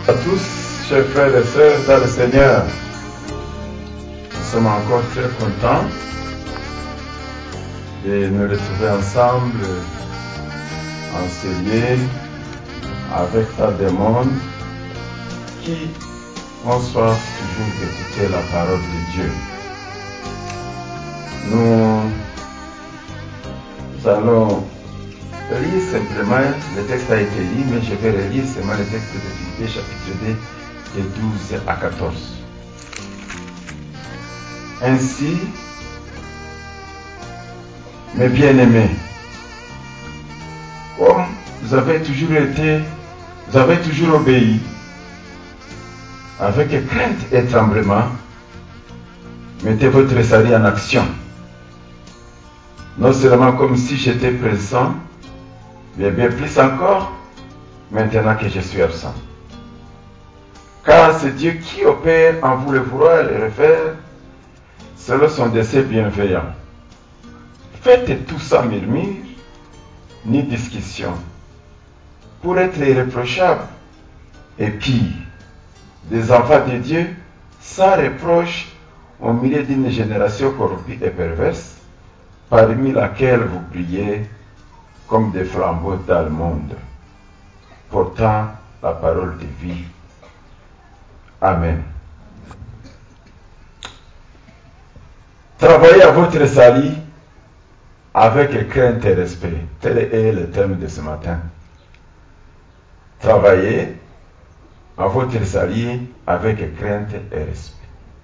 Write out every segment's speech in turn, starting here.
À tous, chers frères et sœurs dans le Seigneur, nous sommes encore très contents de nous retrouver ensemble en série avec tant de monde qui ont soif toujours d'écouter la parole de Dieu. Nous allons lire simplement, le texte a été lu, mais je vais relire seulement le texte de Philippiens chapitre 2, de 12 à 14. Ainsi, mes bien-aimés, comme vous avez toujours obéi, avec crainte et tremblement, mettez votre salut en action. Non seulement comme si j'étais présent, mais bien plus encore, maintenant que je suis absent. Car c'est Dieu qui opère en vous le vouloir et le refaire, selon son dessein bienveillant. Faites tout sans murmure, ni discussion, pour être irréprochables, et pire, des enfants de Dieu, sans reproche, au milieu d'une génération corrompue et perverse, parmi laquelle vous brillez comme des flambeaux dans le monde, portant la parole de vie. Amen. Travaillez à votre salut avec crainte et respect. Tel est le thème de ce matin. Travaillez à votre salut avec crainte et respect.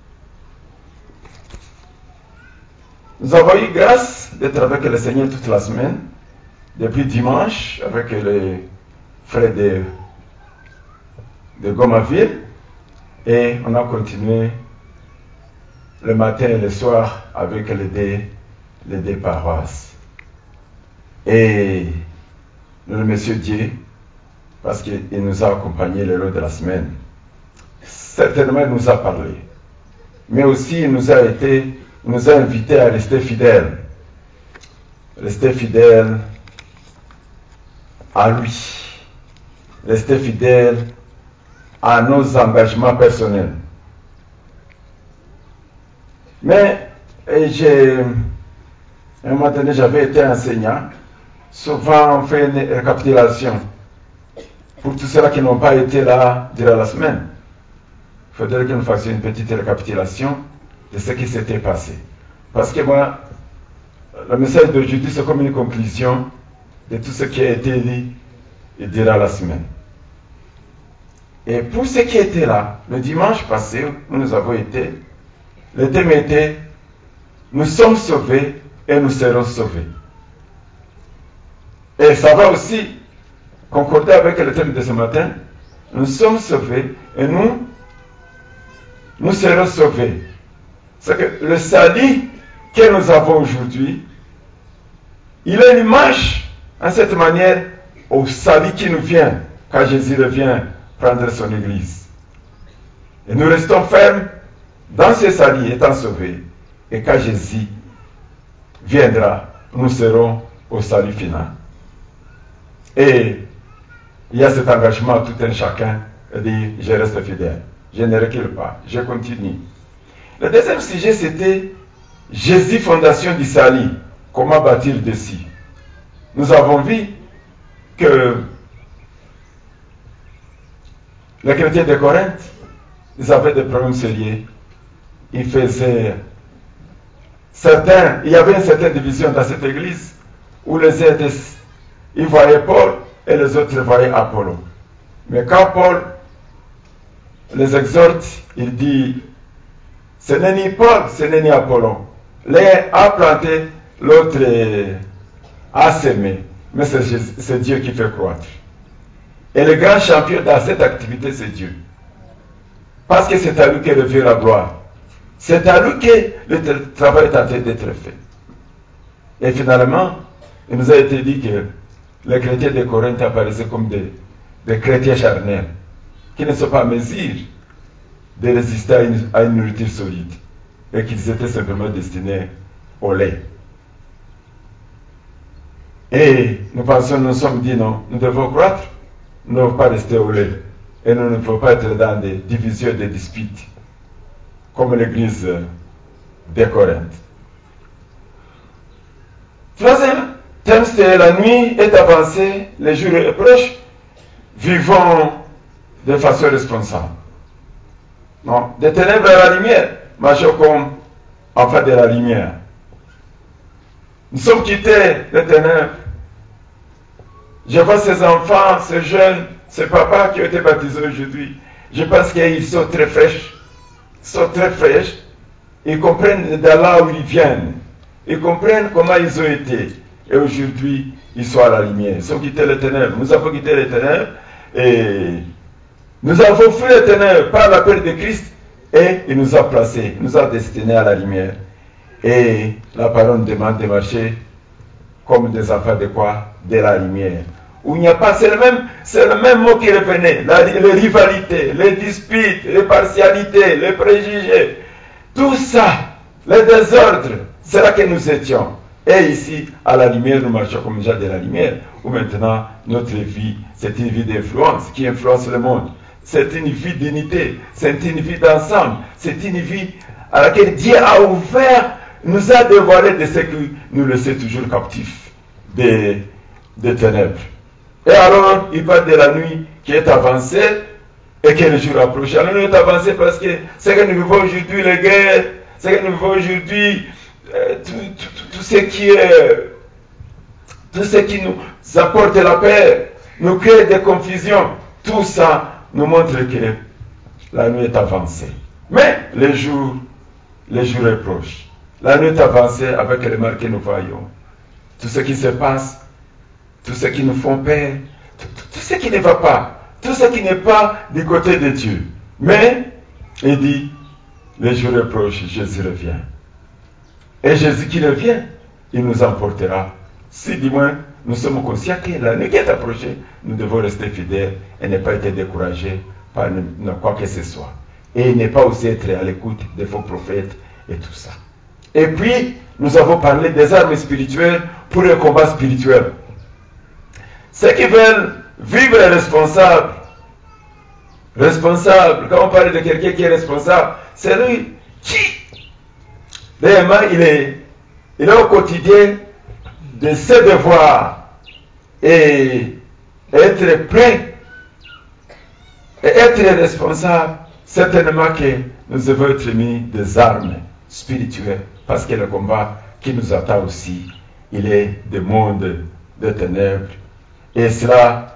Nous avons eu grâce d'être avec le Seigneur toute la semaine, depuis dimanche, avec les frères de Gomaville, et on a continué le matin et le soir avec les deux paroisses. Et nous remercions Dieu parce qu'il nous a accompagnés le long de la semaine. Certainement, il nous a parlé, mais aussi il nous a invités à rester fidèles. Rester fidèles à lui. Rester fidèles à nos engagements personnels. Mais à un moment donné, j'avais été enseignant. Souvent, on fait une récapitulation. Pour tous ceux qui n'ont pas été là durant la semaine, il faudrait que nous fassions une petite récapitulation de ce qui s'était passé. Parce que moi, le message d'aujourd'hui, c'est comme une conclusion de tout ce qui a été dit durant la semaine. Et pour ceux qui étaient là, le dimanche passé, où nous avons été, le thème était « Nous sommes sauvés et nous serons sauvés ». Et ça va aussi concorder avec le thème de ce matin. Nous sommes sauvés et nous serons sauvés. C'est que le salut que nous avons aujourd'hui, il est une image, en cette manière, au salut qui nous vient quand Jésus revient prendre son église. Et nous restons fermes dans ce salut étant sauvés. Et quand Jésus viendra, nous serons au salut final. Et il y a cet engagement à tout un chacun de dire je reste fidèle, je ne recule pas, je continue. Le deuxième sujet c'était Jésus, fondation du salut, comment bâtir dessus. Nous avons vu que les chrétiens de Corinthe, ils avaient des problèmes sérieux. Il y avait une certaine division dans cette église où les uns ils voyaient Paul et les autres voyaient Apollo. Mais quand Paul les exhorte, il dit ce n'est ni Paul, ce n'est ni Apollon. L'un a planté, l'autre a sémé. Mais c'est Dieu qui fait croître. Et le grand champion dans cette activité, c'est Dieu. Parce que c'est à lui que revient la gloire. C'est à lui que le travail est en train d'être fait. Et finalement, il nous a été dit que les chrétiens de Corinthe apparaissaient comme des chrétiens charnels, qui ne sont pas en mesure de résister à une nourriture solide, et qu'ils étaient simplement destinés au lait. Et nous sommes dit non, nous devons croître, nous ne devons pas rester au lait. Et nous ne pouvons pas être dans des divisions et des disputes, comme l'église de Corinthe. Troisième thème, c'est la nuit est avancée, les jours est proche. Vivons de façon responsable. Non, des ténèbres à la lumière, marchons comme enfants de la lumière. Nous sommes quittés des ténèbres. Je vois ces enfants, ces jeunes, ces papas qui ont été baptisés aujourd'hui. Je pense qu'ils sont très fraîches. Ils sont très fraîches. Ils comprennent de là où ils viennent. Ils comprennent comment ils ont été. Et aujourd'hui, ils sont à la lumière. Ils ont quitté les ténèbres. Nous avons quitté les ténèbres. Et nous avons fui les ténèbres par l'appel de Christ. Et il nous a placés, il nous a destinés à la lumière. Et la parole demande de marcher comme des enfants de quoi? De la lumière. Où il n'y a pas, c'est le même mot qui revenait. Les rivalités, les disputes, les partialités, les préjugés. Tout ça, les désordres, c'est là que nous étions. Et ici, à la lumière, nous marchons comme déjà de la lumière. Où maintenant, notre vie, c'est une vie d'influence qui influence le monde. C'est une vie d'unité, c'est une vie d'ensemble, c'est une vie à laquelle Dieu a ouvert, nous a dévoilé de ce que nous laissons toujours captifs des ténèbres. Et alors, il parle de la nuit qui est avancée et que le jour approche. La nuit est avancée parce que ce que nous vivons aujourd'hui, les guerres, ce que nous vivons aujourd'hui, tout ce qui nous apporte la paix, nous crée des confusions, tout ça nous montre que la nuit est avancée. Mais le jour est proche. La nuit est avancée avec les marques que nous voyons. Tout ce qui se passe, tout ce qui nous font peur, tout ce qui ne va pas, tout ce qui n'est pas du côté de Dieu. Mais, il dit, le jour est proche, Jésus revient. Et Jésus qui revient, il nous emportera. Si du moins nous sommes conscients que la nuit qui est approchée, nous devons rester fidèles et ne pas être découragés par quoi que ce soit. Et ne pas aussi être à l'écoute des faux prophètes et tout ça. Et puis, nous avons parlé des armes spirituelles pour le combat spirituel. Ceux qui veulent vivre responsable, quand on parle de quelqu'un qui est responsable, c'est lui qui, réellement, il est au quotidien de ses devoirs et être prêt et être responsable. Certainement que nous devons être mis des armes spirituelles parce que le combat qui nous attend aussi, il est des mondes de ténèbres. Et cela,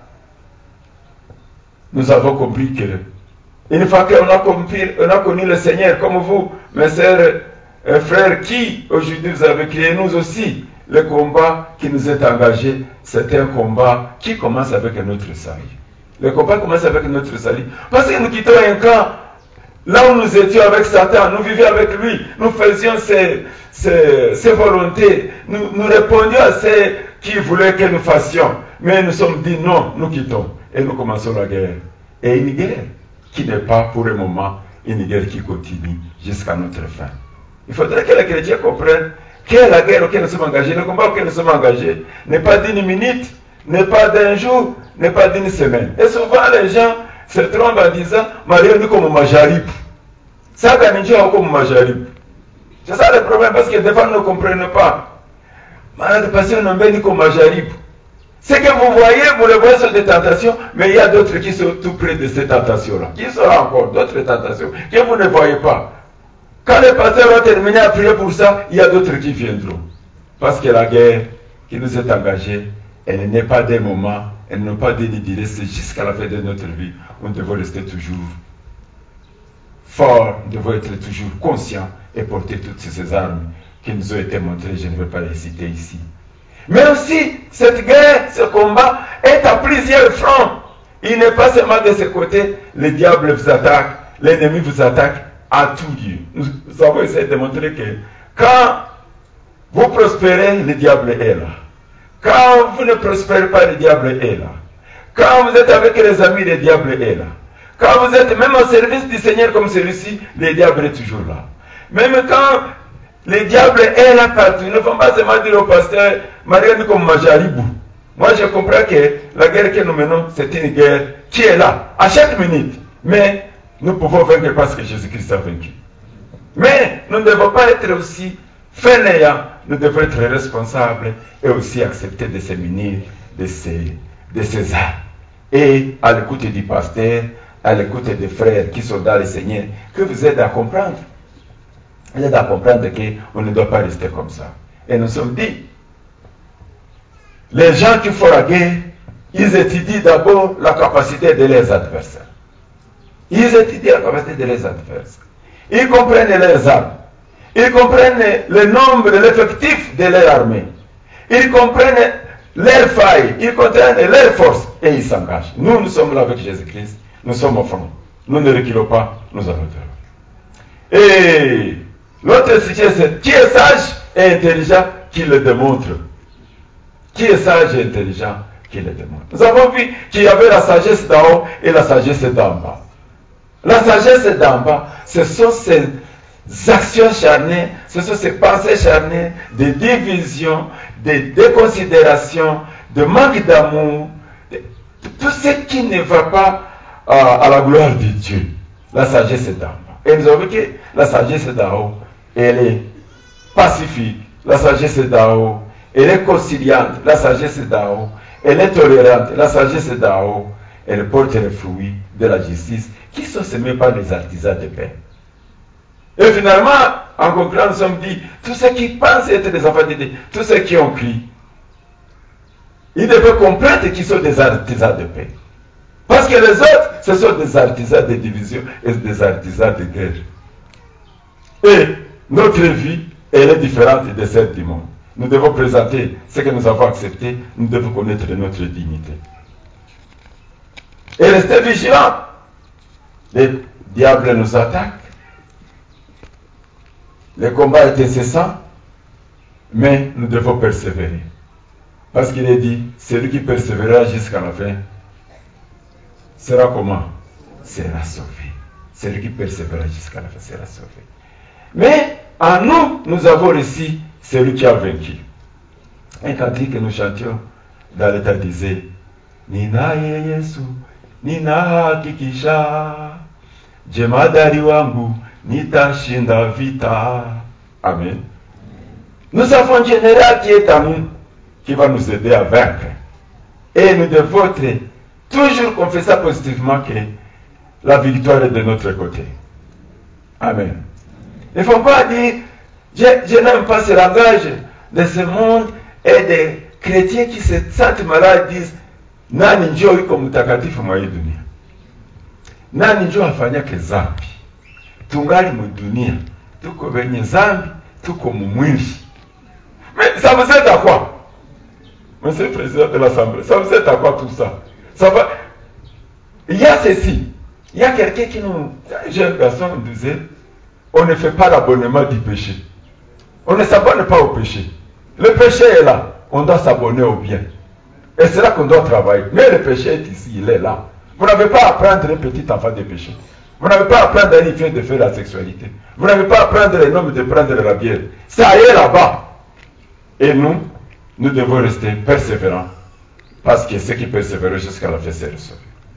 nous avons compris que une fois qu'on a connu le Seigneur comme vous, mes sœurs et frères, qui aujourd'hui vous avez créé, nous aussi, le combat qui nous est engagé, c'est un combat qui commence avec notre salut. Le combat commence avec notre salut. Parce que nous quittons un camp, là où nous étions avec Satan, nous vivions avec lui, nous faisions ses volontés, nous répondions à ce qu'il voulait que nous fassions. Mais nous sommes dit non, nous quittons. Et nous commençons la guerre. Et une guerre qui n'est pas pour le moment une guerre qui continue jusqu'à notre fin. Il faudrait que les chrétiens comprennent que la guerre auquel nous sommes engagés, le combat auquel nous sommes engagés, n'est pas d'une minute, n'est pas d'un jour, n'est pas d'une semaine. Et souvent les gens se trompent en disant Mario dit comme Majarib. Ça gagne comme Majarib. C'est ça le problème parce que des fois nous ne comprenons pas. Malade passion n'a pas dit comme Majarib. C'est que vous voyez, vous le voyez sur des tentations, mais il y a d'autres qui sont tout près de ces tentations-là. Qui sont encore d'autres tentations que vous ne voyez pas. Quand le pasteur va terminer à prier pour ça, il y a d'autres qui viendront. Parce que la guerre qui nous est engagée, elle n'est pas des moments, elle n'est pas d'une durée, c'est jusqu'à la fin de notre vie. Nous devons rester toujours forts, nous devons être toujours conscients et porter toutes ces armes qui nous ont été montrées. Je ne vais pas les citer ici. Mais aussi, cette guerre, ce combat est à plusieurs fronts. Il n'est pas seulement de ce côté, le diable vous attaque, l'ennemi vous attaque à tout lieu. Nous avons essayé de montrer que quand vous prospérez, le diable est là. Quand vous ne prospérez pas, le diable est là. Quand vous êtes avec les amis, le diable est là. Quand vous êtes même au service du Seigneur comme celui-ci, le diable est toujours là. Même quand le diable est là partout, il ne faut pas seulement dire au pasteur, Marie comme Majaribou. Moi, je comprends que la guerre que nous menons, c'est une guerre qui est là, à chaque minute. Mais nous pouvons vaincre parce que Jésus-Christ a vaincu. Mais nous ne devons pas être aussi fainéants, nous devons être responsables et aussi accepter de se munir de ces armes. Et à l'écoute du pasteur, à l'écoute des frères qui sont dans le Seigneur, que vous aidez à comprendre. Vous aidez à comprendre qu'on ne doit pas rester comme ça. Et nous sommes dit, les gens qui font la guerre, ils étudient d'abord la capacité de leurs adversaires. Ils étudient la capacité de leurs adversaires. Ils comprennent leurs armes. Ils comprennent le nombre, l'effectif de leur armée. Ils comprennent leurs failles. Ils comprennent leurs forces. Et ils s'engagent. Nous, nous sommes là avec Jésus-Christ. Nous sommes au front. Nous ne reculons pas. Nous allons de l'avant. Et l'autre sujet, c'est qui est sage et intelligent, qui le démontre. Qui est sage et intelligent, qui le démontre. Nous avons vu qu'il y avait la sagesse d'en haut et la sagesse d'en bas. La sagesse d'en bas, ce sont ces actions charnées, ce sont ces pensées charnées, de division, de déconsidération, de manque d'amour, tout ce qui ne va pas à la gloire de Dieu. La sagesse d'en bas. Et nous avons vu que la sagesse d'en haut, elle est pacifique. La sagesse d'en haut, elle est conciliante. La sagesse d'en haut, elle est tolérante. La sagesse d'en haut, elle porte les fruits de la justice qui sont semés par les artisans de paix. Et finalement, en concluant, nous sommes dit, tous ceux qui pensent être des enfants de Dieu, tous ceux qui ont crié, ils devaient comprendre qu'ils sont des artisans de paix. Parce que les autres, ce sont des artisans de division et des artisans de guerre. Et notre vie, elle est différente de celle du monde. Nous devons présenter ce que nous avons accepté, nous devons connaître notre dignité. Et rester vigilants. Les diables nous attaquent. Le combat est incessant, mais nous devons persévérer. Parce qu'il est dit, celui qui persévérera jusqu'à la fin sera comment? Sera sauvé. Celui qui persévérera jusqu'à la fin sera sauvé. Mais en nous, nous avons reçu celui qui a vaincu. Un cantique que nous chantions dans l'état disait, Nina Yesu, Nina hakikisha, jemadari wangu, nitashinda vita. Amen. Nous avons un général qui est en nous, qui va nous aider à vaincre. Et nous devons être toujours confesser positivement que la victoire est de notre côté. Amen. Il ne faut pas dire, je n'aime pas ce langage de ce monde et des chrétiens qui se sentent malades disent, nani njoo yuko mtakatifu mwa hii dunia. Nani njoo afanyake zambi. Tungali mudunia. Tuko wenye zambi, tuko mumwili. Mais ça vous aide à quoi? Monsieur le président de l'Assemblée, ça vous aide à quoi tout ça? Ça va. Il y a ceci. Il y a quelqu'un qui nous... Un jeune garçon disait, on ne fait pas l'abonnement du péché. On ne s'abonne pas au péché. Le péché est là. On doit s'abonner au bien. Et c'est là qu'on doit travailler. Mais le péché est ici, il est là. Vous n'avez pas à apprendre un petit enfant de péché. Vous n'avez pas à apprendre à une fille de faire la sexualité. Vous n'avez pas à apprendre les hommes de prendre la bière. Ça est là-bas. Et nous devons rester persévérants. Parce que ceux qui persévèrent jusqu'à la fin seront sauvés.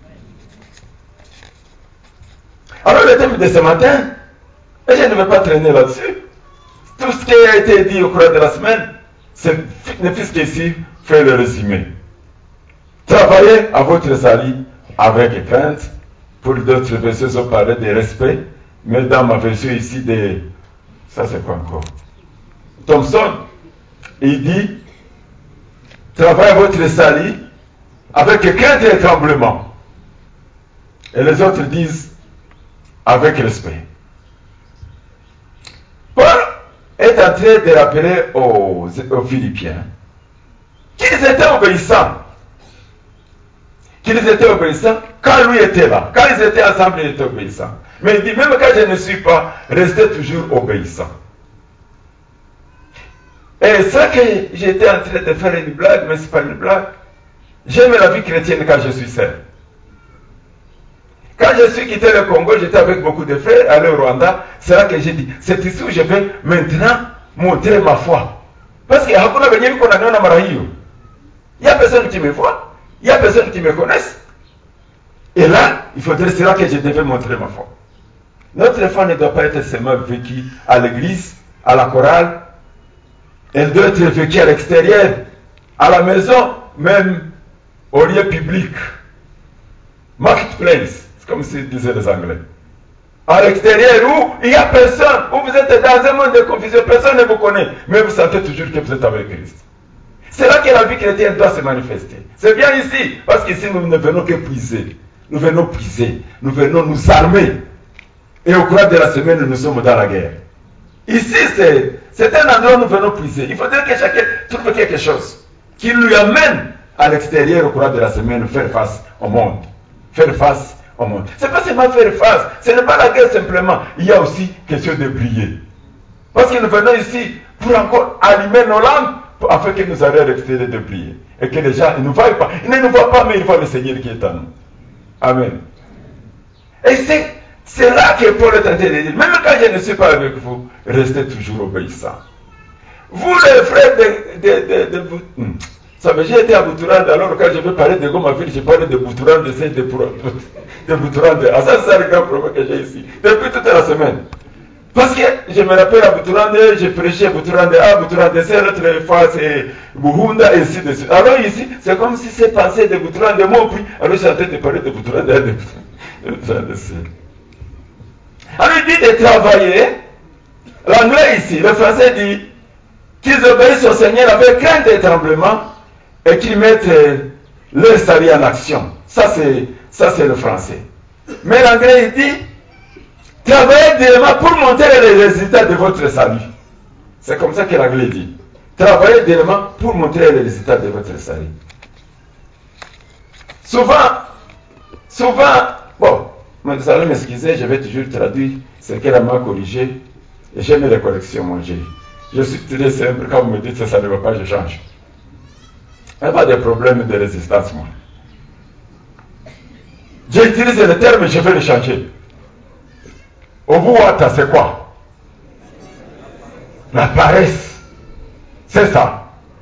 Alors le thème de ce matin, et je ne vais pas traîner là-dessus. Tout ce qui a été dit au cours de la semaine, ne fût-ce qu'ici, fait le résumé. Travaillez à votre salut avec crainte. Pour d'autres versions, on parlait de respect. Mais dans ma version ici, ça c'est quoi encore? Thompson, il dit, travaillez à votre salut avec crainte et tremblement. Et les autres disent, avec respect. Paul est en train de rappeler aux Philippiens qu'ils étaient obéissants. Qu'ils étaient obéissants quand lui était là. Quand ils étaient ensemble, ils étaient obéissants. Mais il dit, même quand je ne suis pas, restez toujours obéissants. Et ça que j'étais en train de faire une blague, mais ce n'est pas une blague. J'aime la vie chrétienne quand je suis seul. Quand je suis quitté le Congo, j'étais avec beaucoup de frères, allé au Rwanda, c'est là que j'ai dit, c'est ici où je vais maintenant montrer ma foi. Parce que hakuna venye niko naniona mara hiyo. Il n'y a personne qui me voit. Il n'y a personne qui me connaisse. Et là, il faudrait cela que je devais montrer ma foi. Notre foi ne doit pas être seulement vécue à l'église, à la chorale. Elle doit être vécue à l'extérieur, à la maison, même au lieu public. Marketplace, c'est comme disaient les Anglais. À l'extérieur où il n'y a personne, où vous êtes dans un monde de confusion, personne ne vous connaît, mais vous sentez toujours que vous êtes avec Christ. C'est là que la vie chrétienne doit se manifester. C'est bien ici, parce qu'ici nous ne venons que puiser. Nous venons puiser, nous venons nous armer. Et au cours de la semaine, nous sommes dans la guerre. Ici, c'est un endroit où nous venons puiser. Il faudrait que chacun trouve quelque chose qui lui amène à l'extérieur au cours de la semaine faire face au monde. Faire face au monde. Ce n'est pas seulement faire face, ce n'est pas la guerre simplement. Il y a aussi question de briller. Parce que nous venons ici pour encore allumer nos lampes afin que nous allions à l'extérieur de briller. Et que les gens ne nous voient pas. Ils ne nous voient pas, mais ils voient le Seigneur qui est en nous. Amen. Et c'est là que Paul est en train de dire, même quand je ne suis pas avec vous, restez toujours obéissants. Vous les frères de ça veut dire, j'ai été à Boutourande, alors quand je veux parler de Gomaville, je parlais de Boutourande, de Boutourande. Ah, ça, c'est le grand problème que j'ai ici, depuis toute la semaine. Parce que je me rappelle à Boutourande, j'ai prêché à Boutourande, c'est l'autre fois, c'est Buhunda, et ainsi de suite. Alors ici, c'est comme si ces pensées de Boutourande m'ont pris, alors je suis en train de parler de Boutourande. Alors il dit de travailler, l'anglais ici, le français dit qu'ils obéissent au Seigneur avec crainte et tremblement et qu'ils mettent leur salut en action. Ça c'est le français. Mais l'anglais il dit travaillez durement pour montrer les résultats de votre salut. C'est comme ça que l'anglais dit. Travaillez durement pour montrer les résultats de votre salut. Souvent, bon, vous allez m'excuser, je vais toujours traduire ce qu'elle m'a corrigé. Et j'aime les corrections, moi. Je suis très simple, quand vous me dites que ça ne va pas, je change. Il n'y a pas de problème de résistance, moi. J'utilise le terme, je vais le changer. Obuwata, c'est quoi? La paresse. C'est ça.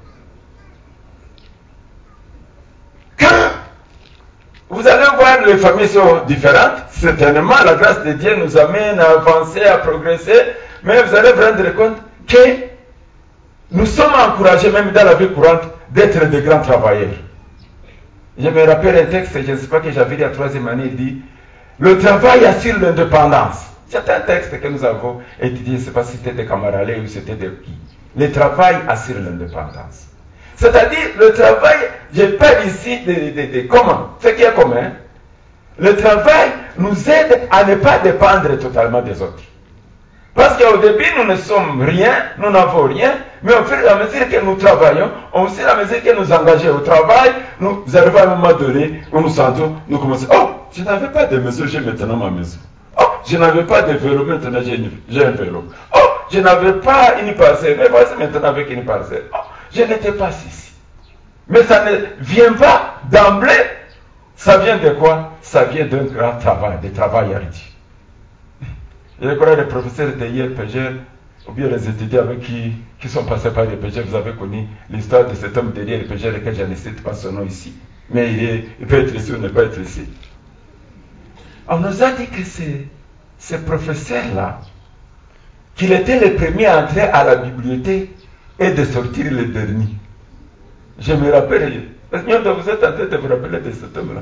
Quand vous allez voir, les familles sont différentes. Certainement, la grâce de Dieu nous amène à avancer, à progresser. Mais vous allez vous rendre compte que nous sommes encouragés, même dans la vie courante, d'être des grands travailleurs. Je me rappelle un texte, je ne sais pas que j'avais dit à la 3e année, il dit le travail assure l'indépendance. C'est un texte que nous avons étudié, je ne sais pas si c'était de Camaralé ou c'était de qui. Le travail assure l'indépendance. C'est-à-dire, le travail, je parle ici de comment, ce qui est commun. Le travail nous aide à ne pas dépendre totalement des autres. Parce qu'au début, nous ne sommes rien, nous n'avons rien, mais au fur et à mesure que nous travaillons, au fur et à mesure que nous engageons au travail, nous arrivons à un moment donné où nous sentons, nous commençons, oh, je n'avais pas de maison, j'ai maintenant ma maison. Oh, je n'avais pas de vélo, maintenant j'ai un vélo. Oh, je n'avais pas une parcelle, mais voici maintenant avec une parcelle. Oh, je n'étais pas ici. Mais ça ne vient pas d'emblée. Ça vient de quoi? Ça vient d'un grand travail, de travail ardu. Je crois les professeurs de ILPG, ou bien les étudiants avec qui sont passés par l'ILPG, vous avez connu l'histoire de cet homme de l'ILPG, lequel je ne cite pas son nom ici. Mais il peut être ici ou ne pas être ici. On nous a dit que ce professeur-là, qu'il était le premier à entrer à la bibliothèque et de sortir le dernier. Je me rappelle, parce que vous êtes en train de vous rappeler de cet homme-là.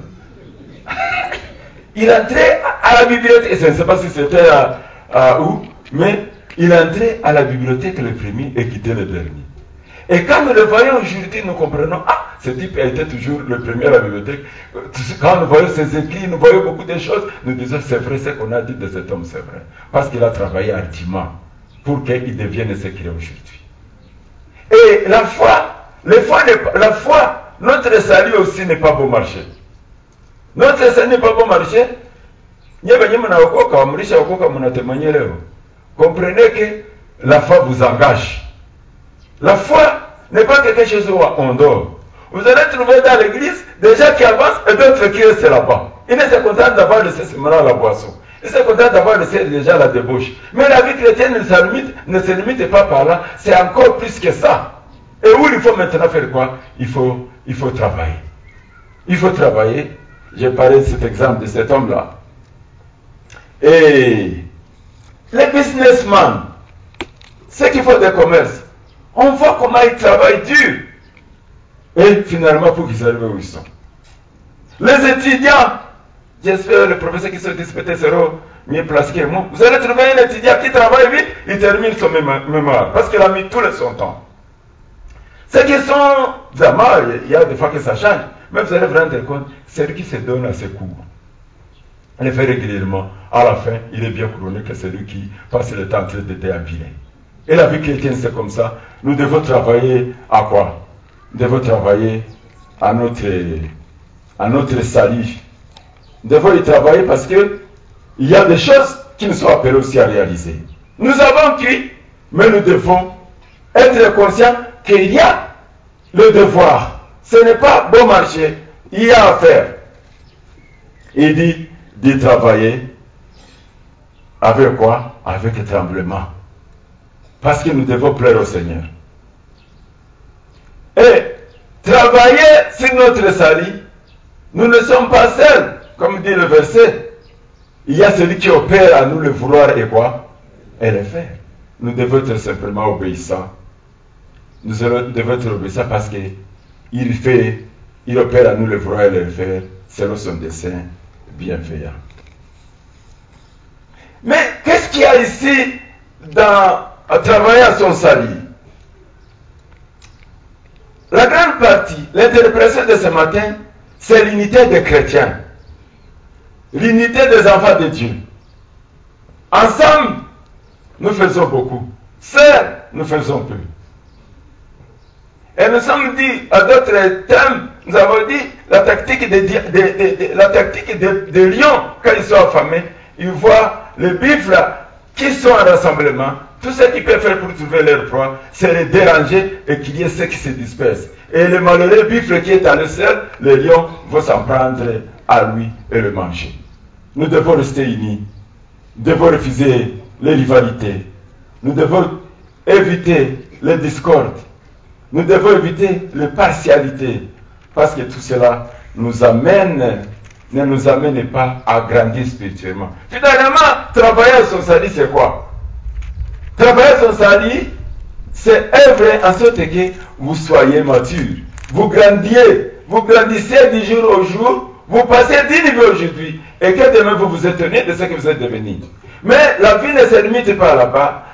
Il entrait à la bibliothèque, je ne sais pas si c'était où, mais il entrait à la bibliothèque le premier et quittait le dernier. Et quand nous le voyons aujourd'hui, nous comprenons, ah, ce type a été toujours le premier à la bibliothèque. Quand nous voyons ses écrits, nous voyons beaucoup de choses, nous disons, c'est vrai, ce qu'on a dit de cet homme, c'est vrai. Parce qu'il a travaillé ardemment pour qu'il devienne ce qu'il est aujourd'hui. Et la foi, notre salut aussi n'est pas bon marché. Notre salut n'est pas bon marché. Comprenez que la foi vous engage. La foi n'est pas quelque chose où on dort. Vous allez trouver dans l'église des gens qui avancent et d'autres qui restent là-bas. Ils ne se contentent d'avoir laissé seulement la boisson. Ils se contentent d'avoir laissé déjà la débauche. Mais la vie chrétienne ne se limite pas par là. C'est encore plus que ça. Et où il faut maintenant faire quoi? Il faut il faut travailler. Il faut travailler. J'ai parlé de cet exemple de cet homme-là. Et les businessmen, ceux qui font des commerces, on voit comment ils travaillent dur. Et finalement, pour qu'ils arrivent où ils sont. Les étudiants, j'espère que les professeurs qui sont disputés seront mieux placés que moi. Vous allez trouver un étudiant qui travaille vite, il termine son mémoire, parce qu'il a mis tout son temps. Ceux qui sont, vraiment, il y a des fois que ça change, mais vous allez vous rendre compte, c'est lui qui se donne à ses cours. Il le fait régulièrement. À la fin, il est bien couronné que c'est lui qui passe le temps en train de déambuler. Et la vie chrétienne, c'est comme ça. Nous devons travailler à quoi? Nous devons travailler à notre salut. Nous devons y travailler parce que il y a des choses qui nous sont appelées aussi à réaliser. Nous avons cru, mais nous devons être conscients qu'il y a le devoir. Ce n'est pas bon marché, il y a à faire. Il dit d'y travailler avec quoi? Avec tremblement. Parce que nous devons plaire au Seigneur. Et travailler sur notre salut, nous ne sommes pas seuls, comme dit le verset. Il y a celui qui opère à nous le vouloir et quoi? Et le faire. Nous devons être simplement obéissants. Nous devons être obéissants parce qu'il opère à nous le vouloir et le faire selon son dessein bienveillant. Mais qu'est-ce qu'il y a ici à travailler à son salut? La grande partie, l'interprétation de ce matin, c'est l'unité des chrétiens. L'unité des enfants de Dieu. Ensemble, nous faisons beaucoup. Seuls, nous faisons peu. Et nous sommes dit, à d'autres termes, nous avons dit, la tactique des lions, quand ils sont affamés, ils voient les buffles qui sont en rassemblement. Tout ce qu'ils peuvent faire pour trouver leur proie, c'est les déranger et qu'il y ait ceux qui se dispersent. Et le malheureux buffle qui est à le seul, les lions vont s'en prendre à lui et le manger. Nous devons rester unis. Nous devons refuser les rivalités. Nous devons éviter les discordes. Nous devons éviter les partialités. Parce que tout cela ne nous amène pas à grandir spirituellement. Finalement, travailler à son salut, c'est quoi? Travailler à son salut, c'est œuvrer en sorte que vous soyez mature. Vous grandissez du jour au jour, vous passez 10 niveaux aujourd'hui, et que demain vous vous étonnez de ce que vous êtes devenu. Mais la vie ne se limite pas là-bas.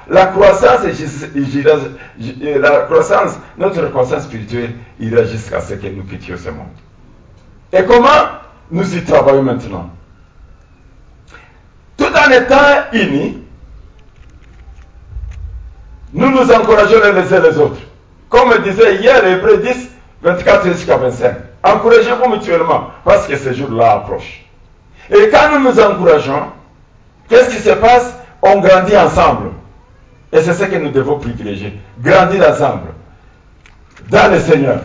Notre croissance spirituelle ira jusqu'à ce que nous quittions ce monde. Et comment nous y travaillons maintenant? Tout en étant unis, nous nous encourageons les uns les autres. Comme disait hier Hébreux 10, 24 jusqu'à 25. Encouragez-vous mutuellement, parce que ce jour-là approche. Et quand nous nous encourageons, qu'est-ce qui se passe? On grandit ensemble. Et c'est ce que nous devons privilégier. Grandir ensemble. Dans le Seigneur.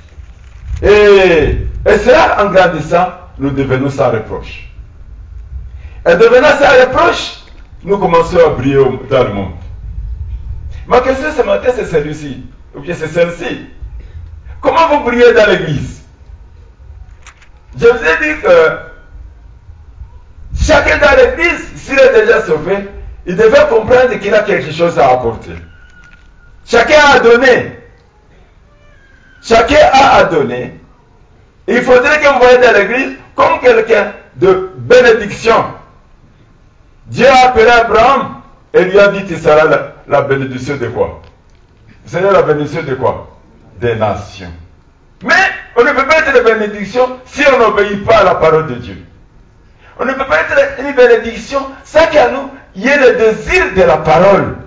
Et cela, en grandissant, nous devenons sans reproche. Et devenant sans reproche, nous commençons à briller dans le monde. Ma question ce matin, c'est celle-ci. Ou bien c'est celle-ci. Comment vous brillez dans l'église? Je vous ai dit que chacun dans l'église, s'il est déjà sauvé, il devait comprendre qu'il a quelque chose à apporter. Chacun a donné. Chacun a à donner. Il faudrait que vous voyez dans l'église comme quelqu'un de bénédiction. Dieu a appelé Abraham et lui a dit tu seras la bénédiction de quoi? Vous serez la bénédiction de quoi? Des nations. Mais on ne peut pas être une bénédiction si on n'obéit pas à la parole de Dieu. On ne peut pas être une bénédiction sans qu'à nous, il y ait le désir de la parole.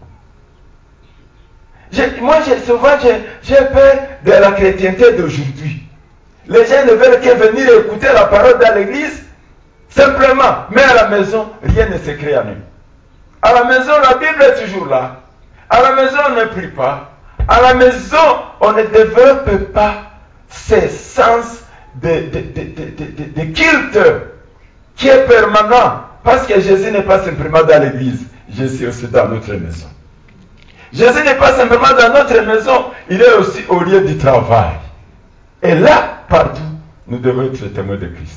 Souvent, j'ai peur de la chrétienté d'aujourd'hui. Les gens ne veulent que venir écouter la parole dans l'église, simplement. Mais à la maison, rien ne se crée à nous. À la maison, la Bible est toujours là. À la maison, on ne prie pas. À la maison, on ne développe pas ces sens de culte qui est permanent. Parce que Jésus n'est pas simplement dans l'église, Jésus est aussi dans notre maison. Jésus n'est pas simplement dans notre maison, il est aussi au lieu du travail. Et là, partout, nous devons être témoins de Christ.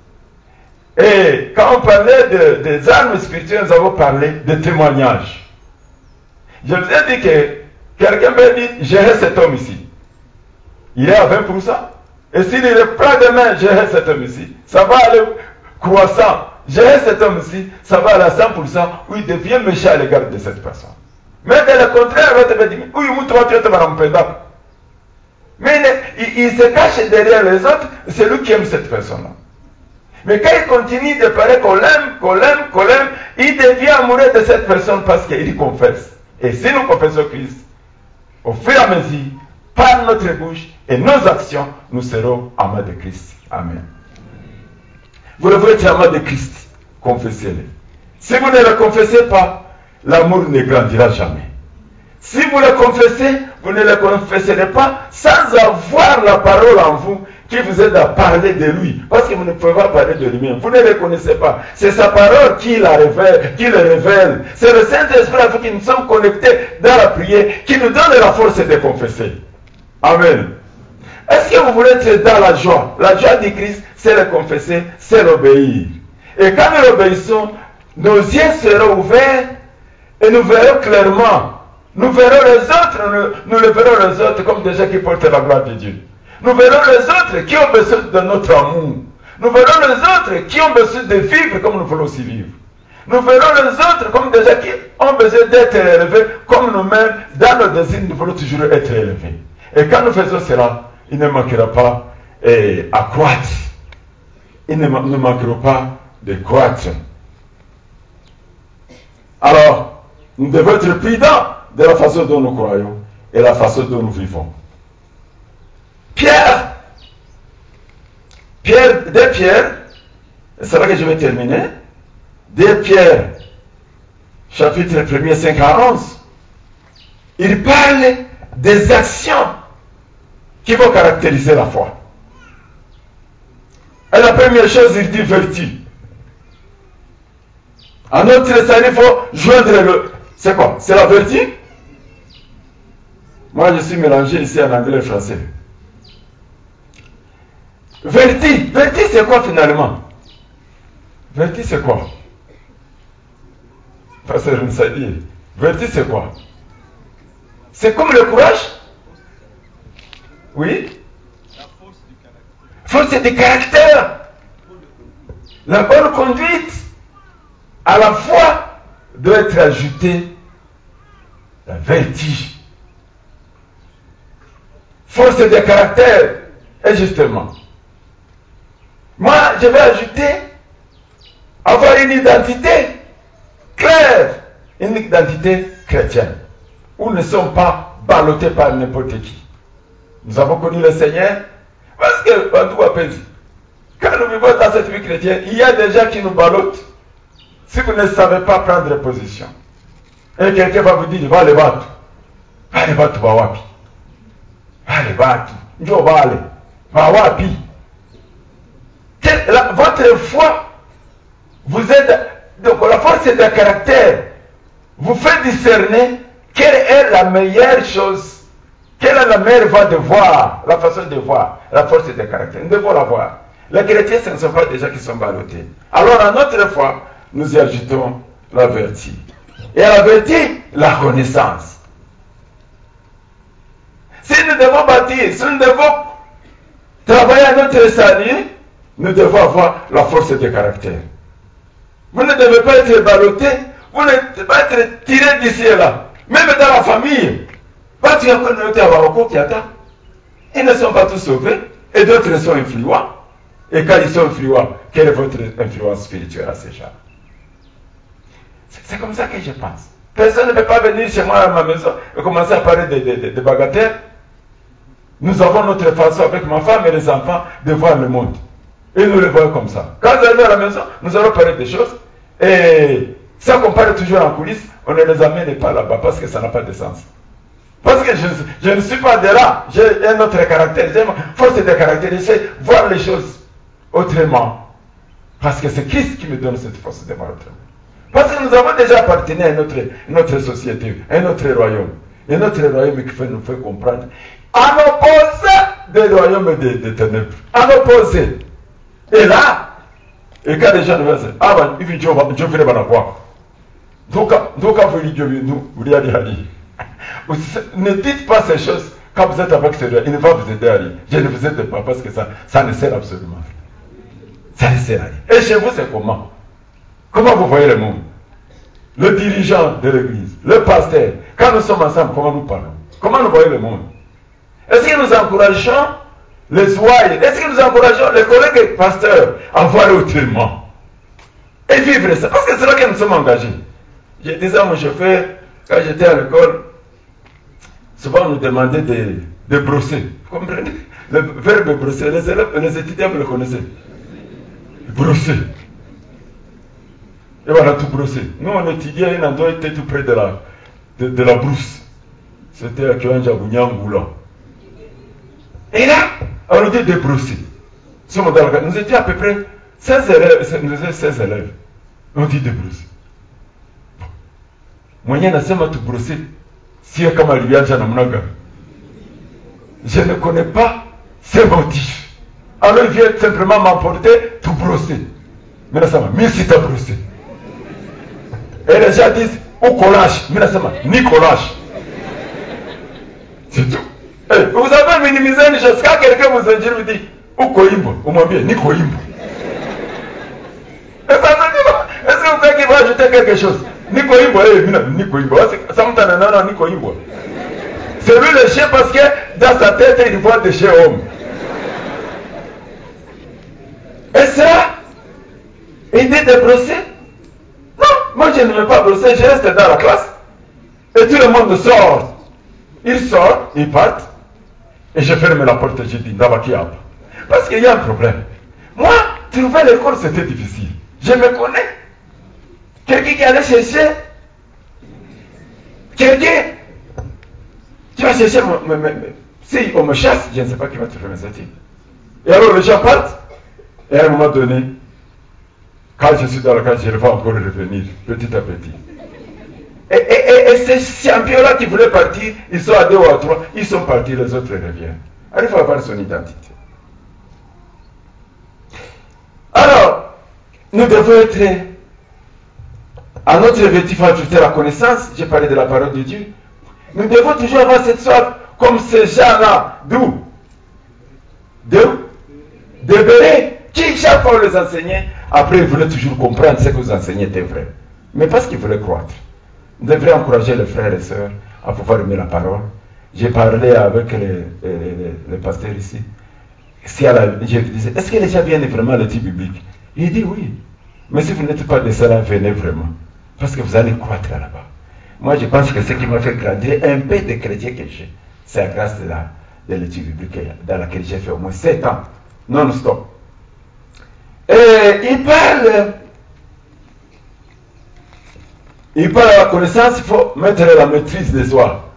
Et quand on parlait des armes spirituelles, nous avons parlé de témoignages. Je vous ai dit que quelqu'un m'a dit, j'ai cet homme ici. Il est à 20%. Et s'il est plein de main, j'ai cet homme ici. Ça va aller croissant. J'ai cet homme ici, ça va aller à 100% où il devient méchant à l'égard de cette personne. Mais dans le contraire, l'autre va dire, oui, tu vas te marrer. Mais il se cache derrière les autres, c'est lui qui aime cette personne-là. Mais quand il continue de parler qu'on l'aime, il devient amoureux de cette personne parce qu'il confesse. Et si nous confessons Christ, au fur et à mesure, par notre bouche et nos actions, nous serons amants de Christ. Amen. Vous devez être amants de Christ, confessez-le. Si vous ne le confessez pas, l'amour ne grandira jamais. Si vous le confessez, vous ne le confesserez pas sans avoir la parole en vous qui vous aide à parler de lui. Parce que vous ne pouvez pas parler de lui-même. Vous ne le connaissez pas. C'est sa parole qui le révèle. C'est le Saint-Esprit à vous qui nous sommes connectés dans la prière, qui nous donne la force de confesser. Amen. Est-ce que vous voulez être dans la joie? La joie du Christ, c'est le confesser, c'est l'obéir. Et quand nous obéissons, nos yeux seront ouverts et nous verrons clairement. Nous verrons les autres, nous le verrons les autres comme des gens qui portent la gloire de Dieu. Nous verrons les autres qui ont besoin de notre amour. Nous verrons les autres qui ont besoin de vivre comme nous voulons aussi vivre. Nous verrons les autres comme des gens qui ont besoin d'être élevés comme nous-mêmes, dans nos désirs, nous voulons toujours être élevés. Et quand nous faisons cela, il ne manquera pas à croître. Il ne manquera pas de croître. Alors, nous devons être prudents de la façon dont nous croyons et la façon dont nous vivons. Pierre, c'est là que je vais terminer. 2 Pierre, chapitre 1er, 5 à 11, il parle des actions qui vont caractériser la foi. Et la première chose, il dit vertu. En notre salut, il faut joindre le... C'est quoi? C'est la vertu? Moi, je suis mélangé ici en anglais et français. Vertu c'est quoi finalement? Vertu c'est quoi? Pasteur Moussadi, vertu c'est quoi? C'est comme le courage? Oui? La force du caractère. Force du caractère. La bonne conduite. À la foi doit être ajoutée la vertu. Force de caractère. Et justement, moi je vais ajouter avoir une identité claire, une identité chrétienne, où nous ne sommes pas ballottés par n'importe qui. Nous avons connu le Seigneur, parce que quand nous vivons dans cette vie chrétienne, il y a des gens qui nous ballottent. Si vous ne savez pas prendre position, et quelqu'un va vous dire, va les battre. Va les battre, va wapi. Va les battre. Dieu va aller. Va wapi. Votre foi vous aide. Donc la force de caractère vous fait discerner quelle est la meilleure chose, quelle est la meilleure voie de voir, la façon de voir, la force de caractère. Nous devons la voir. Les chrétiens, ce ne sont pas des gens qui sont ballottés. Alors à notre foi, nous y ajoutons la vertu. Et à la vertu, la connaissance. Si nous devons bâtir, si nous devons travailler à notre salut, nous devons avoir la force de caractère. Vous ne devez pas être ballotté, vous ne devez pas être tiré d'ici et là. Même dans la famille, ils ne sont pas tous sauvés, et d'autres sont influents. Et quand ils sont influents, quelle est votre influence spirituelle à ces gens? C'est comme ça que je pense. Personne ne peut pas venir chez moi à ma maison et commencer à parler de bagatelles. Nous avons notre façon avec ma femme et les enfants de voir le monde. Et nous le voyons comme ça. Quand nous allons à la maison, nous allons parler des choses. Et ça qu'on parle toujours en coulisses, on ne les amène pas là-bas parce que ça n'a pas de sens. Parce que je ne suis pas de là. J'ai un autre caractère. J'ai une force de caractère. J'essaie de voir les choses autrement. Parce que c'est Christ qui me donne cette force de voir autrement. Parce que nous avons déjà appartenu à notre société, à notre royaume. Et notre royaume qui nous fait comprendre. En opposant des royaumes des ténèbres, en opposé. Et là, et quand les gens me disent, ah ben, il dit, Dieu fait la quoi. Donc, vous ne dites pas ces choses quand vous êtes avec celui-là, il ne va vous aider à rien. Je ne vous aide pas parce que ça ne sert absolument rien. Ça ne sert à rien. Et chez vous, c'est comment? Comment vous voyez le monde? Le dirigeant de l'église, le pasteur, quand nous sommes ensemble, comment nous parlons? Comment nous voyons le monde? Est-ce que nous encourageons les ouailles? Est-ce que nous encourageons les collègues pasteurs à voir autrement? Et vivre ça? Parce que c'est là que nous sommes engagés. Je disais à mon chauffeur, quand j'étais à l'école, souvent on nous demandait de brosser. Vous comprenez? Le verbe brosser, les étudiants vous le connaissez. Brosser. Et voilà, tout brosser. Nous, on étudiait, un endroit était tout près de la brousse. C'était à Kyoanja-Bounyangoula. Et là, on nous dit de brosser. Nous étions à peu près 16 élèves. Nous étions 16 élèves. On dit de brosser. Moyen à sema tout brosser. Si comme je ne connais pas ces motifs. Alors il vient simplement m'emporter tout brosser. Mais là, ça m'a mis si t'as brossé. Et les gens disent, ou collage. Mais là, ça m'a ni collage. C'est tout. Hey, vous avez minimisé une chose. Quand quelqu'un vous dit, vous dit, ou koimbo, ou moins bien, ni koimbo. Et ça se dit, est-ce que vous croyez qu'il va ajouter quelque chose? Ni koimbo, ni koimbo. Ça me donne non, ni koimbo. C'est lui le chien parce que dans sa tête, il voit des chiens hommes. Et ça, il dit de brosser? Non, moi je ne veux pas brosser, je reste dans la classe. Et tout le monde sort. Il sort, il part. Et je ferme la porte et je dis, Nabakiab. Parce qu'il y a un problème. Moi, trouver l'école, c'était difficile. Je me connais. Quelqu'un qui allait chercher. Quelqu'un. Tu vas chercher. Si on me chasse, je ne sais pas qui va te faire mes études. Et alors les gens partent. Et à un moment donné, quand je suis dans la classe, je vais encore revenir, petit à petit. Et ces champions-là qui voulaient partir, ils sont à 2 ou à 3, ils sont partis, les autres reviennent. Alors il faut avoir son identité. Alors, nous devons être, à notre objectif, ajouter la connaissance. J'ai parlé de la parole de Dieu. Nous devons toujours avoir cette soif, comme ces gens-là, d'où? De béret, qui chaque fois les enseignait, après ils voulaient toujours comprendre ce que vous enseignez était vrai. Mais parce qu'ils voulaient croître. Vous devrez encourager les frères et sœurs à pouvoir aimer la parole. J'ai parlé avec les pasteurs ici. Je disais, est-ce que les gens viennent vraiment à l'étude biblique? Il dit oui. Mais si vous n'êtes pas de cela, venez vraiment. Parce que vous allez croître là-bas. Moi, je pense que ce qui m'a fait grandir un peu de chrétien que j'ai, c'est à grâce de l'étude biblique dans laquelle j'ai fait au moins 7 ans. Non-stop. Et il parle à la connaissance, il faut mettre la maîtrise de soi.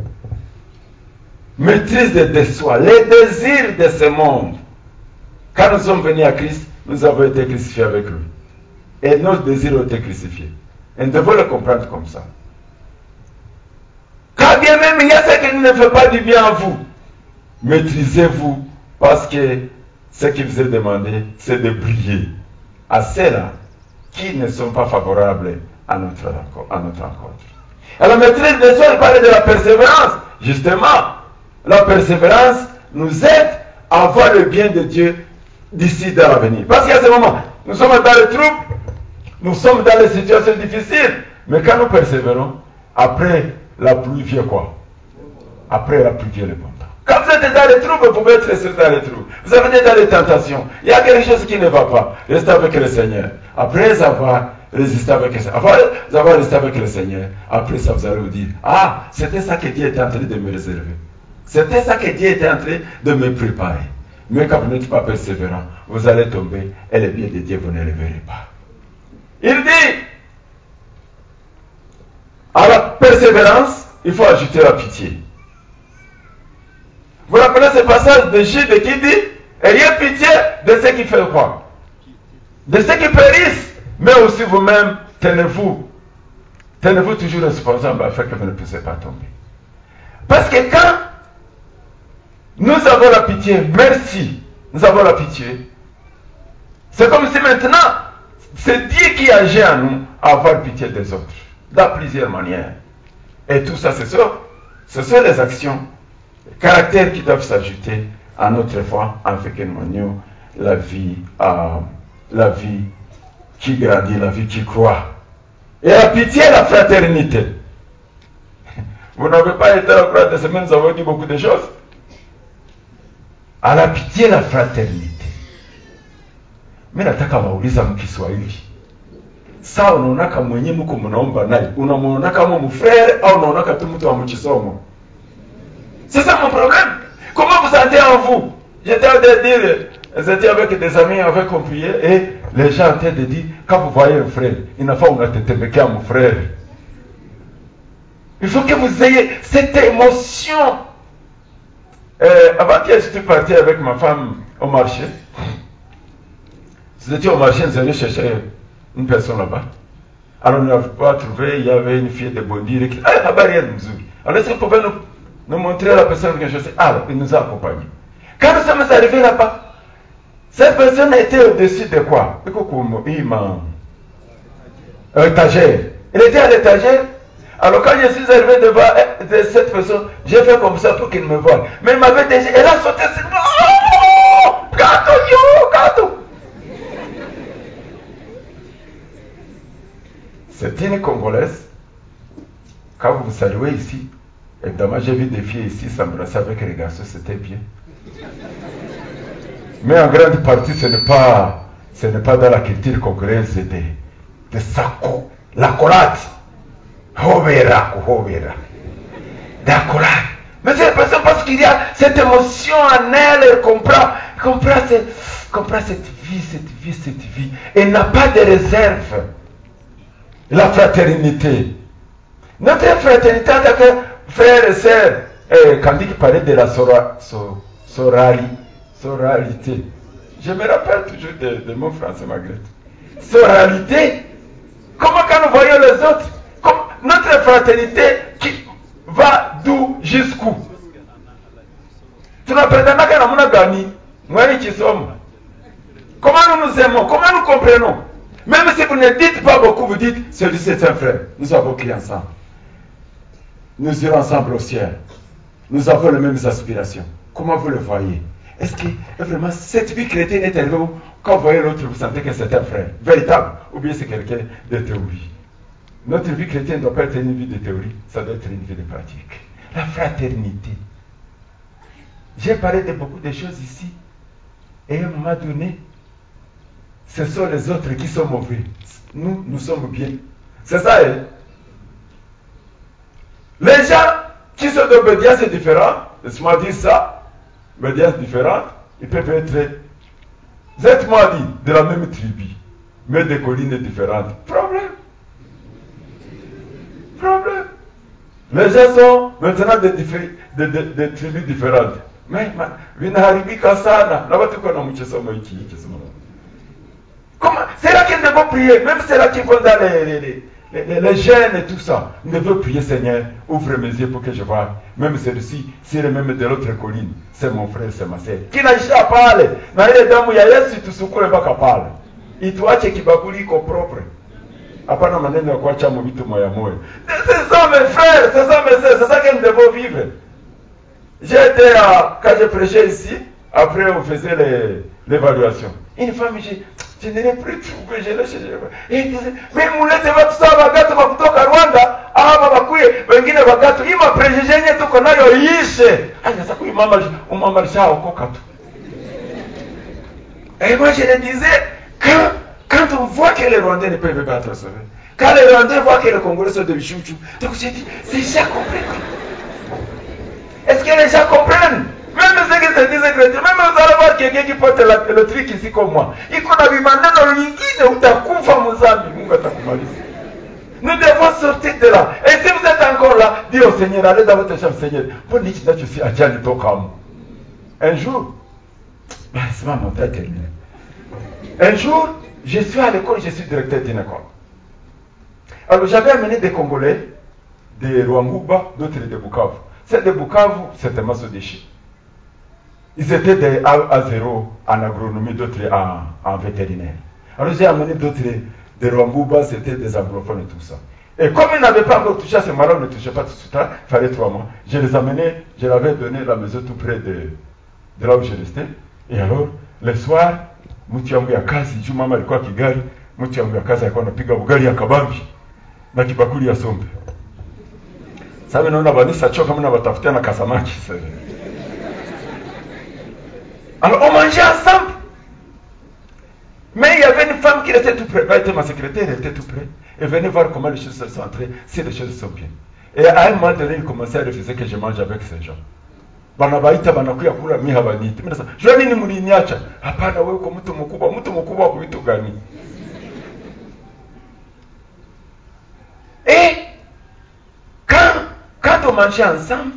Maîtrise de soi, les désirs de ce monde. Quand nous sommes venus à Christ, nous avons été crucifiés avec lui. Et nos désirs ont été crucifiés. Et nous devons le comprendre comme ça. Quand bien même il y a ce qui ne fait pas du bien à vous, maîtrisez-vous, parce que ce qui vous est demandé, c'est de briller à ceux-là qui ne sont pas favorables à notre rencontre. Alors, maîtrise de soi, il parlait de la persévérance. Justement, la persévérance nous aide à voir le bien de Dieu d'ici dans l'avenir. Parce qu'à ce moment, nous sommes dans les troubles, nous sommes dans les situations difficiles, mais quand nous persévérons, après la pluie vient quoi? Après la pluie vient le bon temps. Quand vous êtes dans les troubles, vous pouvez être dans les troubles. Vous êtes dans les tentations. Il y a quelque chose qui ne va pas. Restez avec le Seigneur. Après avoir résisté avec le Seigneur, après avoir resté avec le Seigneur, après ça, vous allez vous dire, ah, c'était ça que Dieu était en train de me réserver. C'était ça que Dieu était en train de me préparer. Mais quand vous n'êtes pas persévérant, vous allez tomber et le bien de Dieu, vous ne le verrez pas. Il dit, à la persévérance, il faut ajouter la pitié. Vous rappelez ce passage de Jude qui dit, ayez pitié de ceux qui font quoi? De ceux qui périssent, mais aussi vous-même, tenez-vous toujours responsable afin que vous ne puissiez pas tomber. Parce que quand Nous avons la pitié. Merci. Nous avons la pitié. C'est comme si maintenant, c'est Dieu qui agit en nous à avoir pitié des autres. Dans plusieurs manières. Et tout ça, ce sont les actions, les caractères qui doivent s'ajouter à notre foi afin que nous menions la vie qui grandit, la vie qui croît. Et la pitié et la fraternité. Vous n'avez pas été au cours de semaine, nous avons dit beaucoup de choses. À la pitié et la fraternité. Mimi nataka wauliza mkiswahili. Sawa unaona kama mwenyewe mko mnaomba naye, unamuona kama mfrère au unaona kama mtu wa mchisomo. C'est ça mon problème. Comment vous sentez en vous? J'étais en train de dire, j'étais avec des amis avec on priait et les gens étaient de dire, quand vous voyez un frère, il n'a pas on a tétébeké à mon frère. Il faut que vous ayez cette émotion. Avant que je suis parti avec ma femme au marché, nous étions au marché, nous allions chercher une personne là-bas. Alors nous n'avons pas trouvé, il y avait une fille de Bondir qui dit, la barrière nous ouvre. Alors est-ce que vous pouvez nous montrer la personne que je sais? Alors, il nous a accompagnés. Quand nous sommes arrivés là-bas, cette personne était au-dessus de quoi? Étagère. Il était à l'étagère. Alors quand je suis arrivé devant cette personne, j'ai fait comme ça pour qu'il me voie. Mais il m'avait déjà, elle a sauté sur moi. Oh, gâteau, yo, gâteau. C'est une Congolaise. Quand vous vous saluez ici, évidemment j'ai vu des filles ici s'embrasser avec les garçons, c'était bien. Mais en grande partie, ce n'est pas dans la culture congolaise de sako, l'accolade. Hovera. D'accolade. Mais c'est la personne parce qu'il y a cette émotion en elle, elle comprend cette vie. Elle n'a pas de réserve. La fraternité. Notre fraternité en tant que frères et sœurs, quand il parlait de la sororité, je me rappelle toujours de mon français Magret. Sororité, comment quand nous voyons les autres, notre fraternité qui va d'où jusqu'où? Tunapendana kana muna gani? Mwani kisomo. Comment nous nous aimons? Comment nous comprenons? Même si vous ne dites pas beaucoup, vous dites, celui-ci c'est un frère. Nous avons crié ensemble. Nous irons ensemble au ciel. Nous avons les mêmes aspirations. Comment vous le voyez? Est-ce que vraiment cette vie chrétienne est arrivée où, quand vous voyez l'autre, vous sentez que c'est un frère véritable, ou bien c'est quelqu'un de théorie? Notre vie chrétienne ne doit pas être une vie de théorie, ça doit être une vie de pratique. La fraternité. J'ai parlé de beaucoup de choses ici, et à un moment donné, ce sont les autres qui sont mauvais. Nous sommes bien. C'est ça, hein? Les gens qui sont d'obédience différente, laisse-moi dire ça, obédience différente, ils peuvent être, moi dit, de la même tribu, mais des collines différentes. Problème. Les gens sont maintenant des tribus différentes. Mais, comment? C'est là qu'ils devront prier, même c'est là qu'ils vont dans les jeûnes et tout ça. Nous devons prier, Seigneur, ouvre mes yeux pour que je vois. Même celui-ci, s'il est même de l'autre colline, c'est mon frère, c'est ma sœur. Qui n'a pas parlé? Mais il est dans mon yaïs, tu soucoures pas qu'à parler. Il doit checker qui bakuli qu'on propre. Apana maneno ya kuacha vitu moya moya. C'est ça mes frères, c'est ça mes sœurs, c'est ça que nous devons vivre. J'étais quand je prêchais ici, après on faisait l'évaluation. Une femme, je n'ai plus trouvé, je l'ai cherché. Et disait, mais mulete watu sawa wagatu wa kutoka Rwanda, ama bakuye, wengine wagatu, ima prejeje nye tuko nayo ishe. Aya sasa huyu mama alishaokoka tu. Et moi je le disais, quand on voit que les Rwandais ne peuvent pas être sauvés, quand les Rwandais voient que les Congolais sont des bichouchous, donc j'ai dit, ces gens comprennent. Est-ce que les gens comprennent? Même ceux qui se disent chrétiens, même vous allez voir quelqu'un qui porte le truc ici comme moi. Il qu'on a vu maneno lingine utakufa muzambi, Mungu atakumaliza. Nous devons sortir de là. Et si vous êtes encore là, dis au Seigneur, allez dans votre chambre, Seigneur, bon nichi nacho si achali tokamu. Un jour, c'est ma montagne terminée. Un jour, je suis à l'école, je suis directeur d'une école. Alors j'avais amené des Congolais, des Rwangouba, d'autres de Bukavu. Celle de Bukavu, c'était Masso Déchi. Ils étaient des A0 en agronomie, d'autres en vétérinaire. Alors j'ai amené d'autres, des Rwambouba, c'était des anglophones et tout ça. Et comme ils n'avaient pas encore touché à ce malheur, ne touchaient pas tout de suite, il fallait 3 mois. Je les amenais, je leur avais donné la maison tout près de là où je restais. Et alors, le soir, mtu yangu ya kazi, juu mama alikuwa Kigali, mtu yangu ya kazi alikuwa anapiga ugali ya kabambi na kibakuli ya sombe. Sasa naona banisa choka mna batafutia na kasamaki sasa. Alors on mangeait ensemble. Mais il y avait une femme qui était tout près. Elle était ma secrétaire, elle était tout près. Elle venait voir comment les choses sont entrées, si les choses sont bien. Et à un moment donné, il commençait à refuser que je mange avec ces gens. Banabaita banakuya kula mimi habaniti. Mimi nasema, "Je nini mliniacha?" Hapana wewe uko mtu mkubwa kwa vitu gani? Et quand on mangeait ensemble,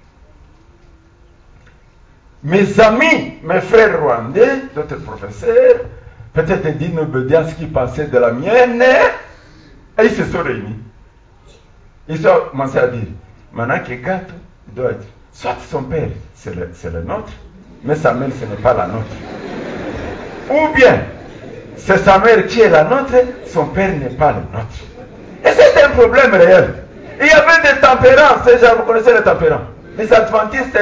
mes amis, mes frères rwandais, d'autres professeurs, peut-être Dino Bedias qui pensait de la mienne, et ils se sont réunis. Ils ont commencé à dire, maintenant que Gato doit être, soit son père, c'est le nôtre, mais sa mère, ce n'est pas la nôtre. Ou bien, c'est sa mère qui est la nôtre, son père n'est pas le nôtre. Et c'est un problème réel. Il y avait des tempérants, ces gens, vous connaissez les tempérants. Les adventistes,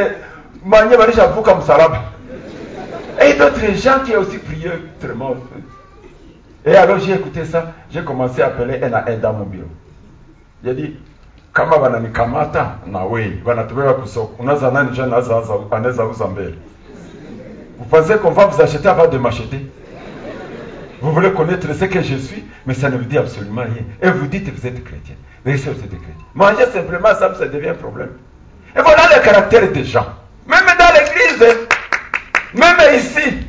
et d'autres gens qui ont aussi prié très mal. Et alors j'ai écouté ça, j'ai commencé à appeler un dans mon bureau. J'ai dit, kama wananikamata na wewe wanatubeba kusoko, unaza nani je anaweza uza mbele. Vous pensez qu'on va vous acheter avant de m'acheter? Vous voulez connaître ce que je suis, mais ça ne vous dit absolument rien. Et vous dites que vous êtes chrétien. Mais vous êtes chrétien. Manger simplement ça devient un problème. Et voilà le caractère des gens. Même dans l'église, même ici.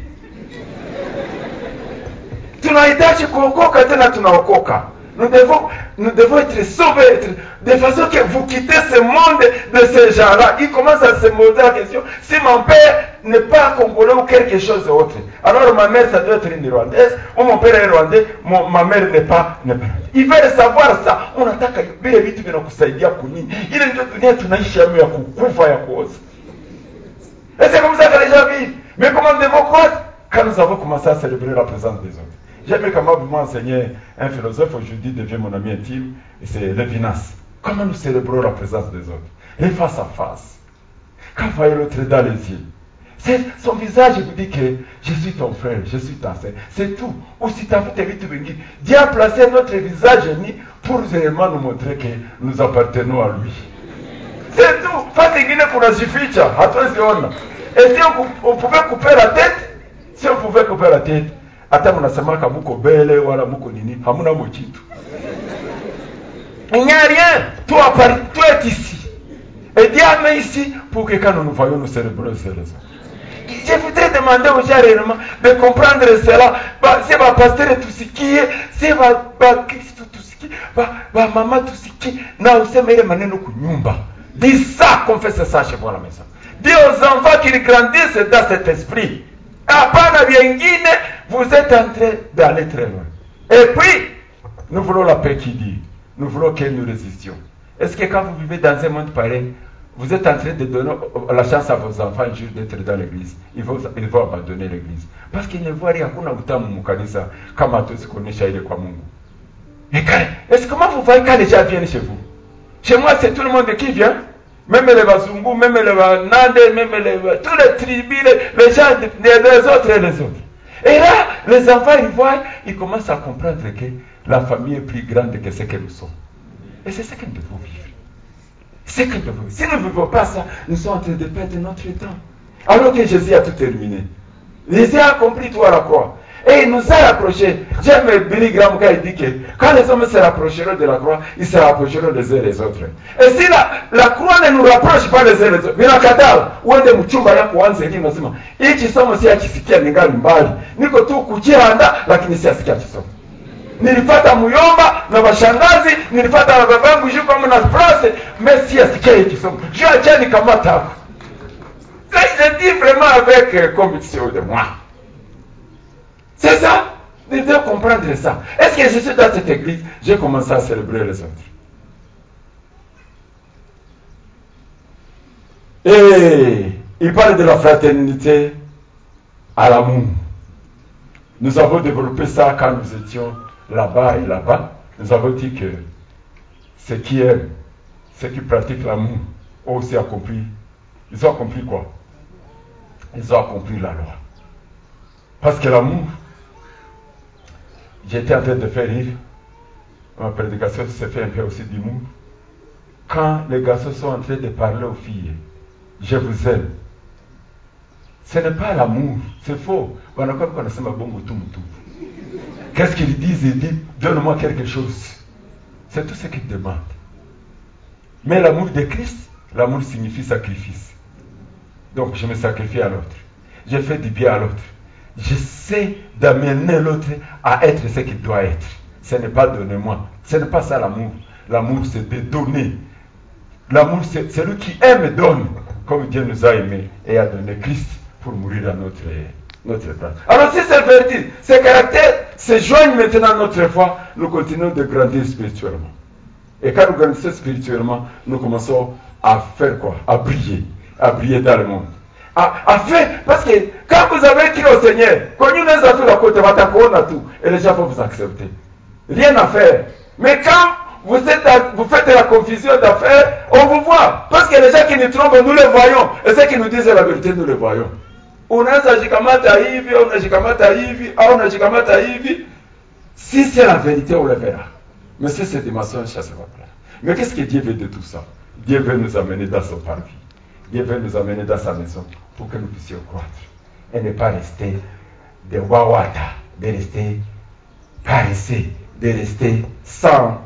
Tunahitaji kuokoka tena tunaokoka. Nous devons être sauvés de façon que vous quittez ce monde de ces gens-là. Ils commencent à se poser la question, si mon père n'est pas congolais ou quelque chose d'autre, alors ma mère ça doit être une rwandaise, ou mon père est rwandais, ma mère n'est pas. Ils veulent savoir ça. On ataka vile vitu vinakusaidia kunini. Ile ndio dunia tunaishi ya kukufa ya kuoza. Et c'est comme ça que les gens vivent. Mais comment nous devons croire quand nous avons commencé à célébrer la présence des autres? J'aimerais comment vous m'enseignez un philosophe aujourd'hui devient mon ami intime, et c'est Lévinas. Comment nous célébrons la présence des autres? Et face à face. Quand vous voyez l'autre dans les yeux, son visage vous dit que je suis ton frère, je suis ta sœur. C'est tout. Ou si tu as vu Dieu a placé notre visage uni pour vraiment nous montrer que nous appartenons à lui. C'est tout. Face à Guinée pour la jificha. Attention. Et si on pouvait couper la tête, hata mnasemaka muko bele wala muko nini, hamuna mochitu. Il n'y a rien. Toi es ici. Et Dieu a mis ici pour que quand nous nous voyons, nous célébrons ces raisons. Je voudrais demander aux gens réellement de comprendre cela. C'est ma pasteur tout ce qui est, c'est ma Christ tout ce qui est, ma maman tout ce qui est. Na usemele maneno kunyumba. Dis ça, confesse ça chez vous à la maison. Dis aux enfants qu'ils grandissent dans cet esprit. Apana viengine, vous êtes en train d'aller très loin. Et puis, nous voulons la paix qui dit. Nous voulons que nous résistions. Est-ce que quand vous vivez dans un monde pareil, vous êtes en train de donner la chance à vos enfants un jour d'être dans l'église? Ils vont abandonner l'église. Parce qu'ils ne voient rien. Kuna utamu mukanisa kama tu sikuonyesha ile kwa Mungu. Et est-ce comment vous voyez quand les gens viennent chez vous? Chez moi, c'est tout le monde qui vient. Même les Bazungu, même les Nande, même tous les tribus, les gens, les autres et les autres. Et là, les enfants, ils voient, ils commencent à comprendre que la famille est plus grande que ce que nous sommes. Et c'est ce que nous devons vivre. C'est que nous devons vivre. Si nous ne vivons pas ça, nous sommes en train de perdre notre temps. Alors que Jésus a tout terminé. Jésus a compris tout à la croix. Et il nous a rapprochés. J'aime Billy Graham quand il dit que quand les hommes se rapprocheront de la croix, ils se rapprocheront les uns les autres. Et si la croix ne nous rapproche pas les uns les autres, vinakataa uende mchumba yako uanze elimu nasema hii kisomo si akisikia ningali mbali. Niko tu kujianda lakini si asikia kisomo. Nilipata muyomba na washangazi, nilipata na babangu juu kama na France, mais si asikia hii kisomo. Je acha nikamata hapo. Ça je dis vraiment avec conviction de moi. C'est ça. Nous devons comprendre ça. Est-ce que je suis dans cette église, j'ai commencé à célébrer les autres? Et il parle de la fraternité à l'amour. Nous avons développé ça quand nous étions là-bas et là-bas. Nous avons dit que ceux qui aiment, ceux qui pratiquent l'amour, ont aussi accompli. Ils ont accompli quoi? Ils ont accompli la loi. Parce que l'amour, j'étais en train de faire rire, ma prédication s'est fait un peu aussi d'humour. Quand les garçons sont en train de parler aux filles, je vous aime. Ce n'est pas l'amour, c'est faux. Qu'est-ce qu'ils disent? Ils disent, donne-moi quelque chose. C'est tout ce qu'ils demandent. Mais l'amour de Christ, l'amour signifie sacrifice. Donc je me sacrifie à l'autre. Je fais du bien à l'autre. J'essaie d'amener l'autre à être ce qu'il doit être. Ce n'est pas donner-moi. Ce n'est pas ça l'amour. L'amour, c'est de donner. L'amour, c'est celui qui aime et donne, comme Dieu nous a aimés et a donné Christ pour mourir à notre place. Alors si c'est vertu, ces caractères se joignent maintenant à notre foi, nous continuons de grandir spirituellement. Et quand nous grandissons spirituellement, nous commençons à faire quoi? À briller dans le monde. À faire, parce que quand vous avez écrit au Seigneur, et les gens vont vous accepter. Rien à faire. Mais quand vous faites de la confusion d'affaires, on vous voit. Parce que les gens qui nous trompent, nous les voyons. Et ceux qui nous disent la vérité, nous les voyons. Si c'est la vérité, on le verra. Mais si c'est des mensonges, ça se va pas. Mais qu'est-ce que Dieu veut de tout ça? Dieu veut nous amener dans son parvis. Dieu veut nous amener dans sa maison pour que nous puissions croître. Et ne pas rester des wawata, de rester paresseux, de rester sans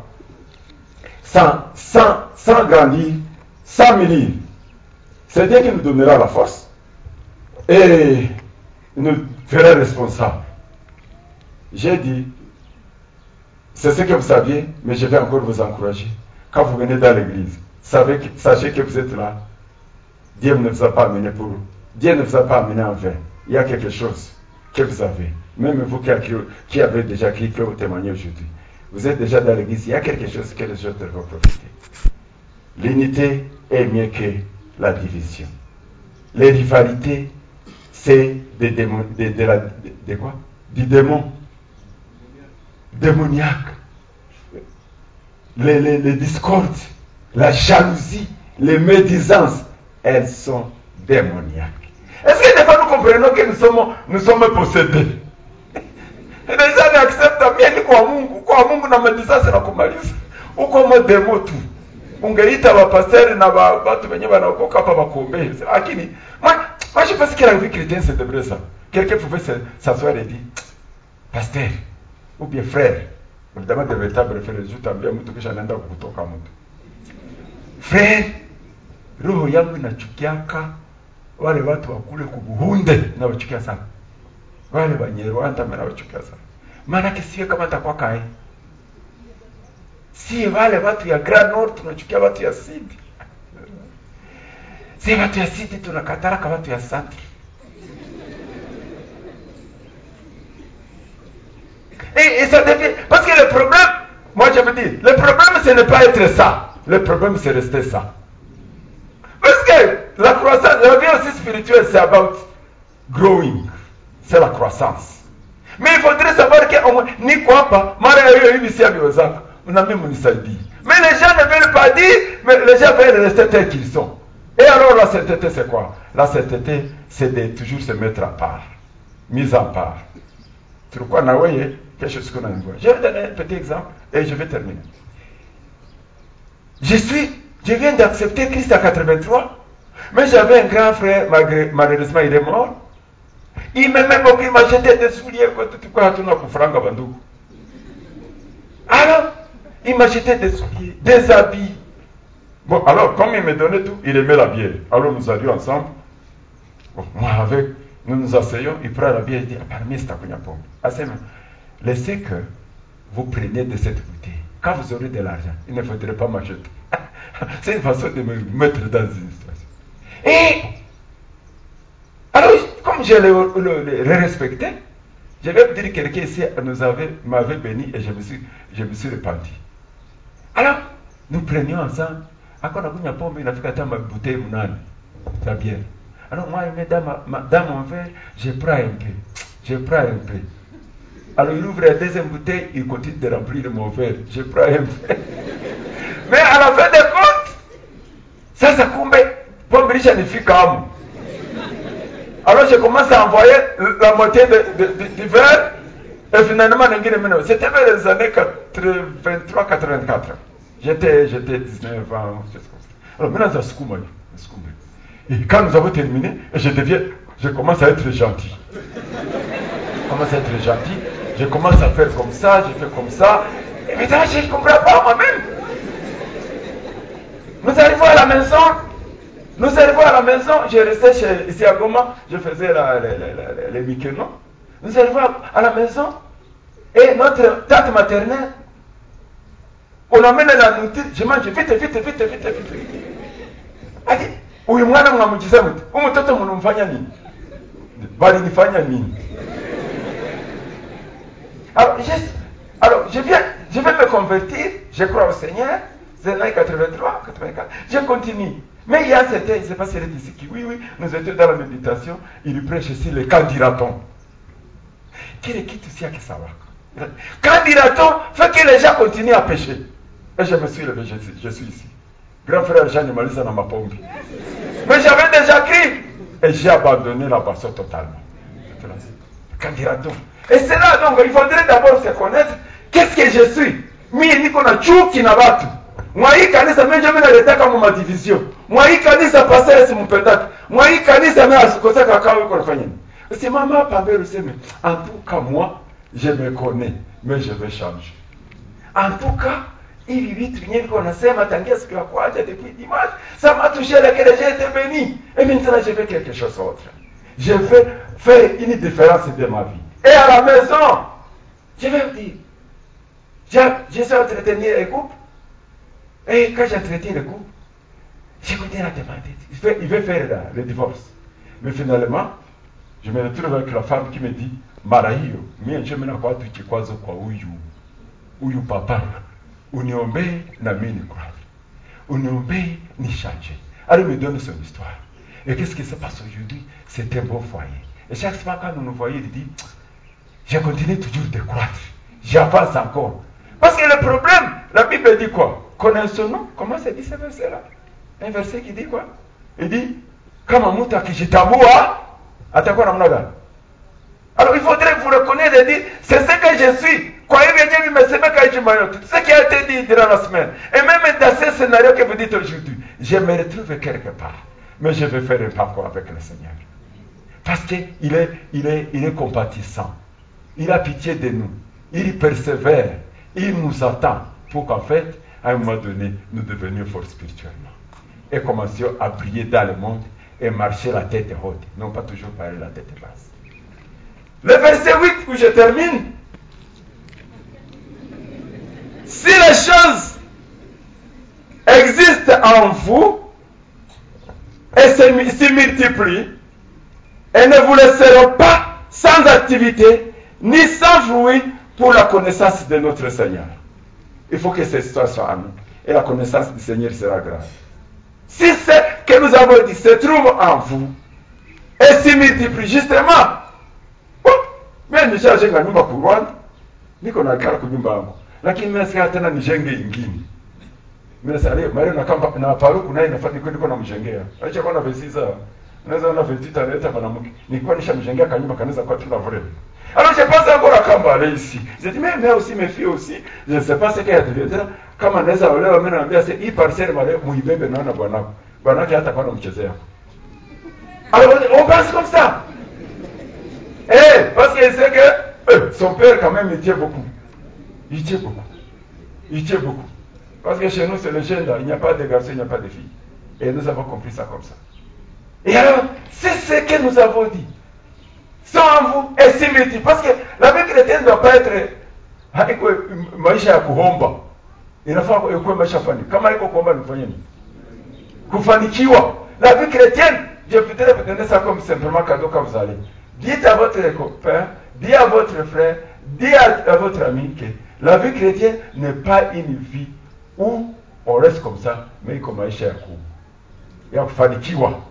grandir, sans mûrir. C'est Dieu qui nous donnera la force et nous fera responsables. J'ai dit, c'est ce que vous saviez, mais je vais encore vous encourager. Quand vous venez dans l'église, sachez que vous êtes là. Dieu ne vous a pas amené pour vous. Dieu ne vous a pas amené en vain. Il y a quelque chose que vous avez. Même vous qui avez déjà qui peut vous témoigner aujourd'hui. Vous êtes déjà dans l'église, il y a quelque chose que les autres vont profiter. L'unité est mieux que la division. Les rivalités, c'est du démon. Démoniaque. Les discordes, la jalousie, les médisances, elles sont démoniaques. Est-ce que des fois nous comprenons que nous sommes possédés? Et les gens acceptent bien kwa Mungu na médisance na kumaliza. Uko mo demo tu. Ungeita wapasteri na watu wenye wanaokoka hapa wakuombee. Lakini moi je pense que la vie chrétienne c'est de vrai ça. Quelqu'un pouvait s'asseoir et dire pasteur ou bien frère, évidemment de véritable frère, je t'ambia mtu kisha anaenda kukutoka mtu. Frère, roho yangu inachukiaka wale watu wakule kubuhunde na wachukia sana. Wale Banyarwanda na wachukia sana. Maana kisiwe kama takuwa kai. Si wale watu ya Grand Nord tunachukia watu ya Sud. Si watu ya Sud tunakatara kama watu ya Centre. Et ça devient... Parce que le problème, moi je me dis, le problème ce n'est pas être ça. Le problème c'est rester ça. Parce que la croissance, la vie aussi spirituelle c'est about growing. C'est la croissance. Mais il faudrait savoir que ni quoi pas, mara hiyo hivi si abiwezaka. Unami munisaidie. Mais les gens ne veulent pas dire, mais les gens veulent rester tels qu'ils sont. Et alors la sainteté c'est quoi? La sainteté c'est de toujours se mettre à part. Mise en part. Tu crois nawe quelque chose qu'on a vu. Je vais donner un petit exemple et je vais terminer. Je viens d'accepter Christ à 83, mais j'avais un grand frère, malheureusement il est mort. Il m'aimait beaucoup, il m'a jeté des souliers, alors, il m'a jeté des souliers, des habits. Bon, alors, comme il me donnait tout, il aimait la bière. Alors, nous allions ensemble. Bon, moi, avec, nous nous asseyons, il prend la bière, il dit, parmi c'est à Kunyapong. Laissez que vous preniez de cette bouteille. Quand vous aurez de l'argent, il ne faudrait pas m'acheter. C'est une façon de me mettre dans une situation. Et, alors, comme je le respectais, je vais vous dire que quelqu'un ici m'avait béni et je me suis repenti. Alors, nous prenions ensemble. Quand on a pombe, il a fait ma bouteille munane, la bière. Alors moi, il met dans mon verre, je prends un peu. Alors il ouvre la deuxième bouteille, il continue de remplir mon verre, je prends un peu. Mais à la fin des comptes, ça kumbe, pombe riche ne fit comme. Alors je commence à envoyer la moitié du verre, et finalement, c'était vers les années 83-84. J'étais 19 ans, c'est comme ça. Alors maintenant, ça se coule. Et quand nous avons terminé, je commence à être gentil. Je commence à faire comme ça, je fais comme ça. Et maintenant, je ne comprends pas moi-même. Nous arrivons à la maison. Je restais ici à Goma, je faisais les week-ends. Nous arrivons à la maison, et notre tante maternelle, on amène la nourriture, je mange vite. Elle dit, huyu mwana mwamugize mute, umutoto mnamfanya nini? Balinifanya nini? Alors, je vais me convertir, je crois au Seigneur, c'est l'année 83, 84, je continue. Mais il y a certains, il ne sait pas si elle est ici, qui, oui, nous étions dans la méditation, il prêche ici le candidaton. Qui est quitte aussi à Kisawa? Candidaton fait que les gens continuent à pécher. Et je me suis levé, je suis ici. Grand frère Jean Malisa dans ma pompe. Mais j'avais déjà crié. Et j'ai abandonné la boisson totalement. Candidaton. Et c'est là donc, il faudrait d'abord se connaître. Qu'est-ce que je suis? Mimi niko na chuki na watu. Mwai kanisa mimi mimi naletaka mu division. Mwai kanisa passer si mpendaka. Mwai kanisa mimi asikoseka kama yuko nafanya nini? C'est maman Pambé le sait, mais en tout cas moi, je me connais, mais je vais changer. En tout cas, hivi vitu vyenyewe niko nasema tangia siku ya kwanza depuis dimanche, ça m'a touché laquelle j'ai été béni. Et maintenant je fais quelque chose d'autre. Je vais faire une différence de ma vie. Et à la maison, je vais vous dire, je suis entretenir les couples. Et quand j'entretiens les couples, je continue à demander. Il veut faire le divorce. Mais finalement, je me retrouve avec la femme qui me dit, mara hiyo, mimi je mena kwa watu kikwazo kwa huyu papa. Uniombee na mimi nikubali. Uniombee ni changer. Alors il me donne son histoire. Et qu'est-ce qui se passe aujourd'hui? C'est un bon foyer. Et chaque fois quand nous nous voyons, il dit, je continue toujours de croître. J'avance encore. Parce que le problème, la Bible dit quoi? Connaissons-nous? Comment ça dit ce verset-là? Un verset qui dit quoi? Il dit, kama mtu akijitambua, atakuwa namna gani? Alors il faudrait vous reconnaître et dire, c'est ce que je suis. Kwa hivyo Dieu mesemeka ijumayote. Ce qui a été dit durant la semaine. Et même dans ce scénario que vous dites aujourd'hui, je me retrouve quelque part. Mais je vais faire un parcours avec le Seigneur. Parce qu'il est compatissant. Il a pitié de nous. Il persévère. Il nous attend pour qu'en fait, à un moment donné, nous devenions forts spirituellement. Et commencions à briller dans le monde et marcher la tête haute. Non pas toujours parler la tête basse. Le verset 8 où je termine. Si les choses existent en vous et s'y multiplient et ne vous laisseront pas sans activité ni sans fruit pour la connaissance de notre Seigneur. Il faut que cette histoire soit en nous. Et la connaissance du Seigneur sera grave. Si ce que nous avons dit se trouve en vous et s'y multiplie, justement, mimi nishajenga nyumba ku Rwanda, niko nakaa kwa nyumba yangu. Lakini mimi sasa tena nijenge nyingine. Mimi sasa leo na kamba na paruku naye nafanya niko namjengea. Acha kwa na vesiza. Unaweza na vesita leta mwanamke. Nilikuwa nishamjengea kanyumba kanaweza kwa tuna vrema. Alors je pense encore à Kambale ici. Je dis mais aussi mes filles aussi, je ne sais pas ce qu'il y a de kama naweza olewa mimi naambia sasa hii parcelle male muibebe naona bwanako. Bwanake hata kwa namchezea. Alors on pense comme ça. Parce qu'il sait que son père quand même il tient beaucoup. Il tient beaucoup. Parce que chez nous c'est le gender, il n'y a pas de garçons, il n'y a pas de filles. Et nous avons compris ça comme ça. Et alors, c'est ce que nous avons dit. Sont en vous et s'y multiplient. Parce que la vie chrétienne ne doit pas être maisha ya kuomba. Inafaa kuwa maisha fani. Kama iko kuomba nifanye nini? Kufanikiwa. La vie chrétienne, je voudrais vous donner ça comme simplement cadeau quand vous allez. Dites à votre copain, dites à votre frère, dites à votre ami que la vie chrétienne n'est pas une vie où on reste comme ça, mais comme maisha ya kufanikiwa.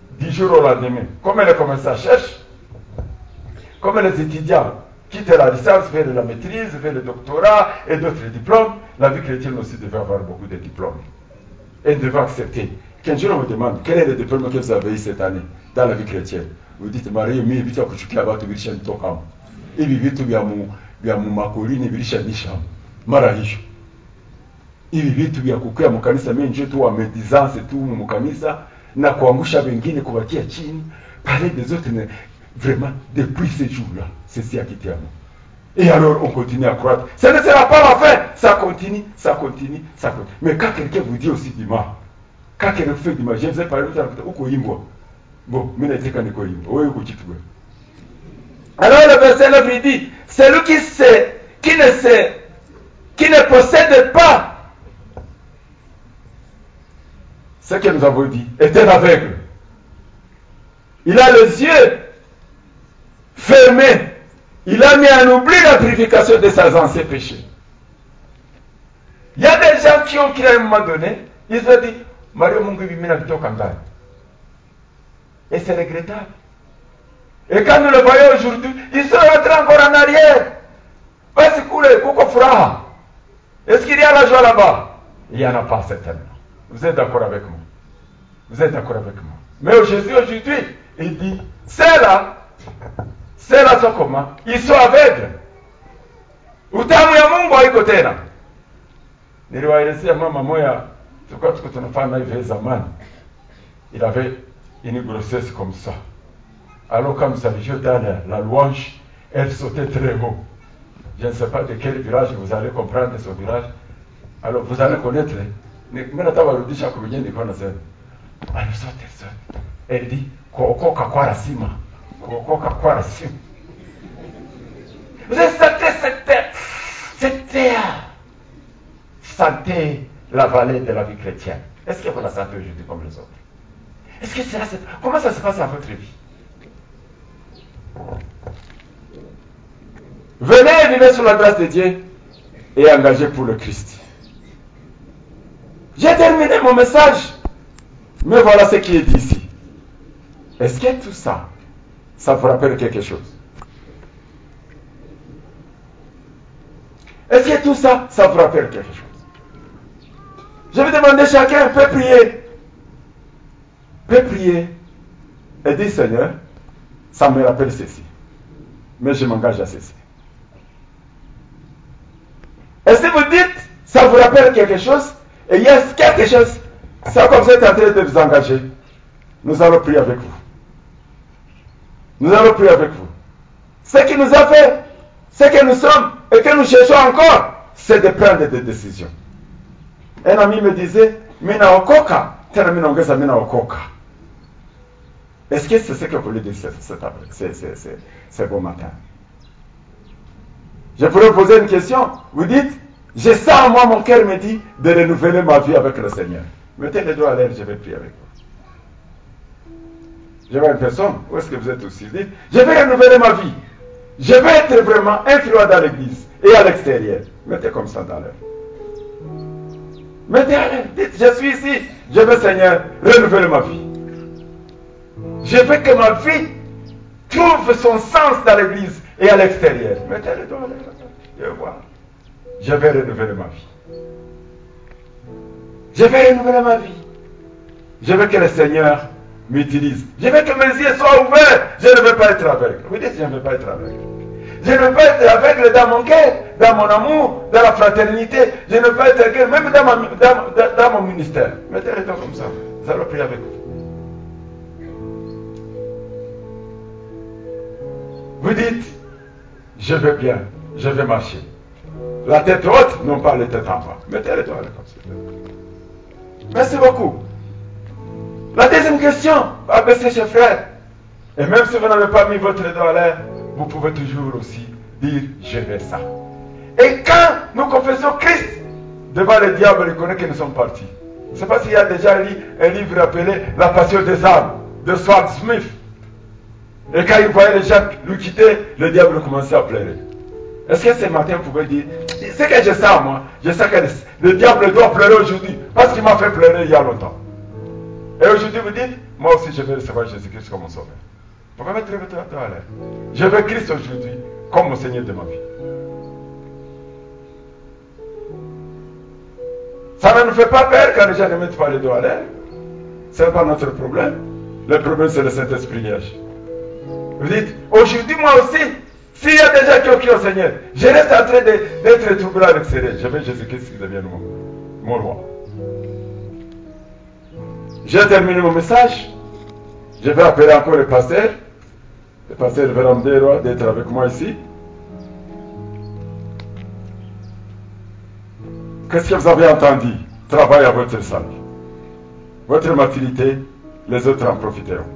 du jour au lendemain. Comme les commerçants cherchent, comme les étudiants quittent la licence vers la maîtrise, vers le doctorat et d'autres diplômes, la vie chrétienne aussi devait avoir beaucoup de diplômes. Et devait accepter. Quand je me demande quel est le diplôme que vous avez eu cette année dans la vie chrétienne, vous dites, Marie, mais il y a un peu de temps. Il y a un makolini ibirisha nishamu mara hiyo hivi vitu vya kukwea mkanisa mimi nje tu wamedizanse tu mkanisa na kuangusha wengine kuwatia chini parler des autres vraiment depuis ce jour-là c'est ça qui t'aime. Et alors on continue à croître. Ça ne sera pas la fin, ça continue. Mais quand quelqu'un vous dit aussi du mal, quand quelqu'un fait du mal, je sais pas uko imbwa. Bon, mimi nataka niko imbwa. Wewe uko kitu gani? Alors le verset 9 il dit, celui qui ne possède pas ce que nous avons dit, est un aveugle. Il a les yeux fermés. Il a mis en oubli la purification de ses anciens péchés. Il y a des gens qui ont crié à un moment donné, ils se disent, Mario Mungu Bimina Vito Kangari. Et c'est regrettable. Et quand nous le voyons aujourd'hui, ils sont rentrés encore en arrière. Est-ce qu'il y a la joie là-bas? Il n'y en a pas certainement. Vous êtes d'accord avec moi? Vous êtes d'accord avec moi? Mais Jésus aujourd'hui, il dit, ceux-là sont comment? Ils sont aveugles. Utamu ya Mungu haiko tena. Niliwaelezea mama moya, tulikuwa tunafanya hivi zamani. Il avait une grossesse comme ça. Alors quand nous arrivions dans la louange, elle sautait très haut. Je ne sais pas de quel village vous allez comprendre ce village. Alors vous allez connaître. Elle dit, vous avez sentez la vallée de la vie chrétienne. Est-ce que vous la sentez aujourd'hui comme les autres? Est-ce que c'est là, comment ça se passe dans votre vie? Venez vivre sous la grâce de Dieu et engagez pour le Christ. J'ai terminé mon message, mais voilà ce qui est dit ici. Est-ce que tout ça, ça vous rappelle quelque chose? Est-ce que tout ça, ça vous rappelle quelque chose? Je vais demander chacun, peut prier et dire, Seigneur, ça me rappelle ceci, mais je m'engage à ceci. Et si vous dites, ça vous rappelle quelque chose, et il y a quelque chose, c'est comme vous êtes en train de vous engager, nous allons prier avec vous. Nous allons prier avec vous. Ce qui nous a fait, ce que nous sommes, et que nous cherchons encore, c'est de prendre des décisions. Un ami me disait, Mina okoka, tena mina ongeza mina okoka. Est-ce que c'est ce que vous voulez dire ce beau matin? Je pourrais vous poser une question. Vous dites, je sens en moi, mon cœur me dit de renouveler ma vie avec le Seigneur. Mettez les doigts à l'air, je vais prier avec vous. Je vois une personne, où est-ce que vous êtes aussi? Dites, je vais renouveler ma vie. Je vais être vraiment influent dans l'église et à l'extérieur. Mettez comme ça dans l'air. Mettez à l'air. Dites, je suis ici. Je veux, Seigneur, renouveler ma vie. Je veux que ma vie trouve son sens dans l'église et à l'extérieur. Mettez les doigts à l'air. Je vois. Je vais renouveler ma vie. Je vais renouveler ma vie. Je veux que le Seigneur m'utilise. Je veux que mes yeux soient ouverts. Je ne veux pas être aveugle. Vous dites, je ne veux pas être aveugle. Je ne veux pas être aveugle dans mon cœur, dans mon amour, dans la fraternité. Je ne veux pas être aveugle même dans mon ministère. Mettez les doigts comme ça. Nous allons prier avec vous. Vous dites, je veux bien, je vais marcher. La tête haute, non pas la tête en bas. Mettez les doigts comme ça. Merci beaucoup. La deuxième question, abaissez chers frères. Et même si vous n'avez pas mis votre doigt à l'air, vous pouvez toujours aussi dire, je vais ça. Et quand nous confessons Christ, devant le diable, il connaît que nous sommes partis. Je ne sais pas s'il y a déjà lu un livre appelé La Passion des âmes, de Swan Smith. Et quand il voyait les gens lui quitter, le diable commençait à pleurer. Est-ce que ce matin vous pouvez dire, ce que je sens moi, je sais que le diable doit pleurer aujourd'hui, parce qu'il m'a fait pleurer il y a longtemps. Et aujourd'hui vous dites, moi aussi je vais recevoir Jésus-Christ comme mon sauveur. Vous pouvez mettre votre doigt à l'air. Je veux Christ aujourd'hui comme mon Seigneur de ma vie. Ça ne nous fait pas peur quand les gens ne mettent pas les doigts à l'air. Ce n'est pas notre problème. Le problème, c'est le Saint-Esprit qui agit. Vous dites, aujourd'hui, moi aussi, s'il y a des gens qui ont crié au Seigneur, je reste en train d'être troublé avec ces rêves. Je veux Jésus-Christ qui devienne mon roi. J'ai terminé mon message. Je vais appeler encore le pasteur. Le pasteur Véram Deroy d'être avec moi ici. Qu'est-ce que vous avez entendu? Travaillez à votre salut. Votre maturité, les autres en profiteront.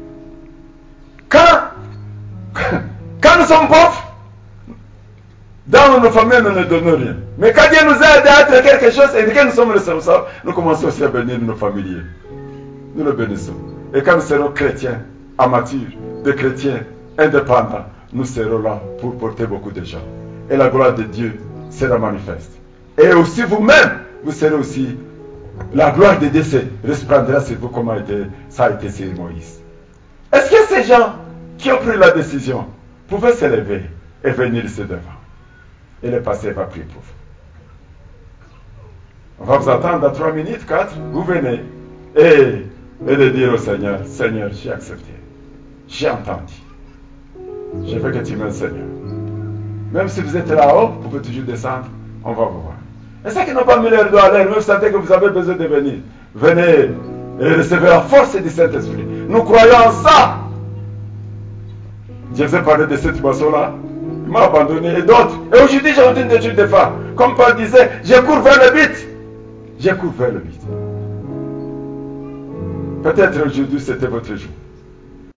Quand nous sommes pauvres, dans nos familles, nous ne donnons rien. Mais quand Dieu nous aide à être quelque chose et que nous sommes responsables, nous commençons aussi à bénir nos familiers. Nous le bénissons. Et quand nous serons chrétiens, amateurs, des chrétiens indépendants, nous serons là pour porter beaucoup de gens. Et la gloire de Dieu sera manifeste. Et aussi vous-même, vous serez aussi, la gloire de Dieu se resplendira sur vous comme ça a été sur Moïse. Est-ce que ces gens qui ont pris la décision pouvaient se lever et venir ici devant? Et le pasteur va prier pour vous. On va vous attendre dans 3 minutes, 4. Vous venez et de dire au Seigneur, Seigneur, j'ai accepté. J'ai entendu. Je veux que tu m'aides, Seigneur. Même si vous êtes là-haut, vous pouvez toujours descendre. On va vous voir. Et ceux qui n'ont pas mis leur doigt à l'air, vous sentez que vous avez besoin de venir. Venez et recevez la force du Saint-Esprit. Nous croyons en ça. Je vous ai parlé de cette boisson-là. Il m'a abandonné et d'autres. Et aujourd'hui, j'ai entendu des trucs de femmes. Comme Paul disait, je cours vers le but. Je cours vers le but. Peut-être aujourd'hui, c'était votre jour.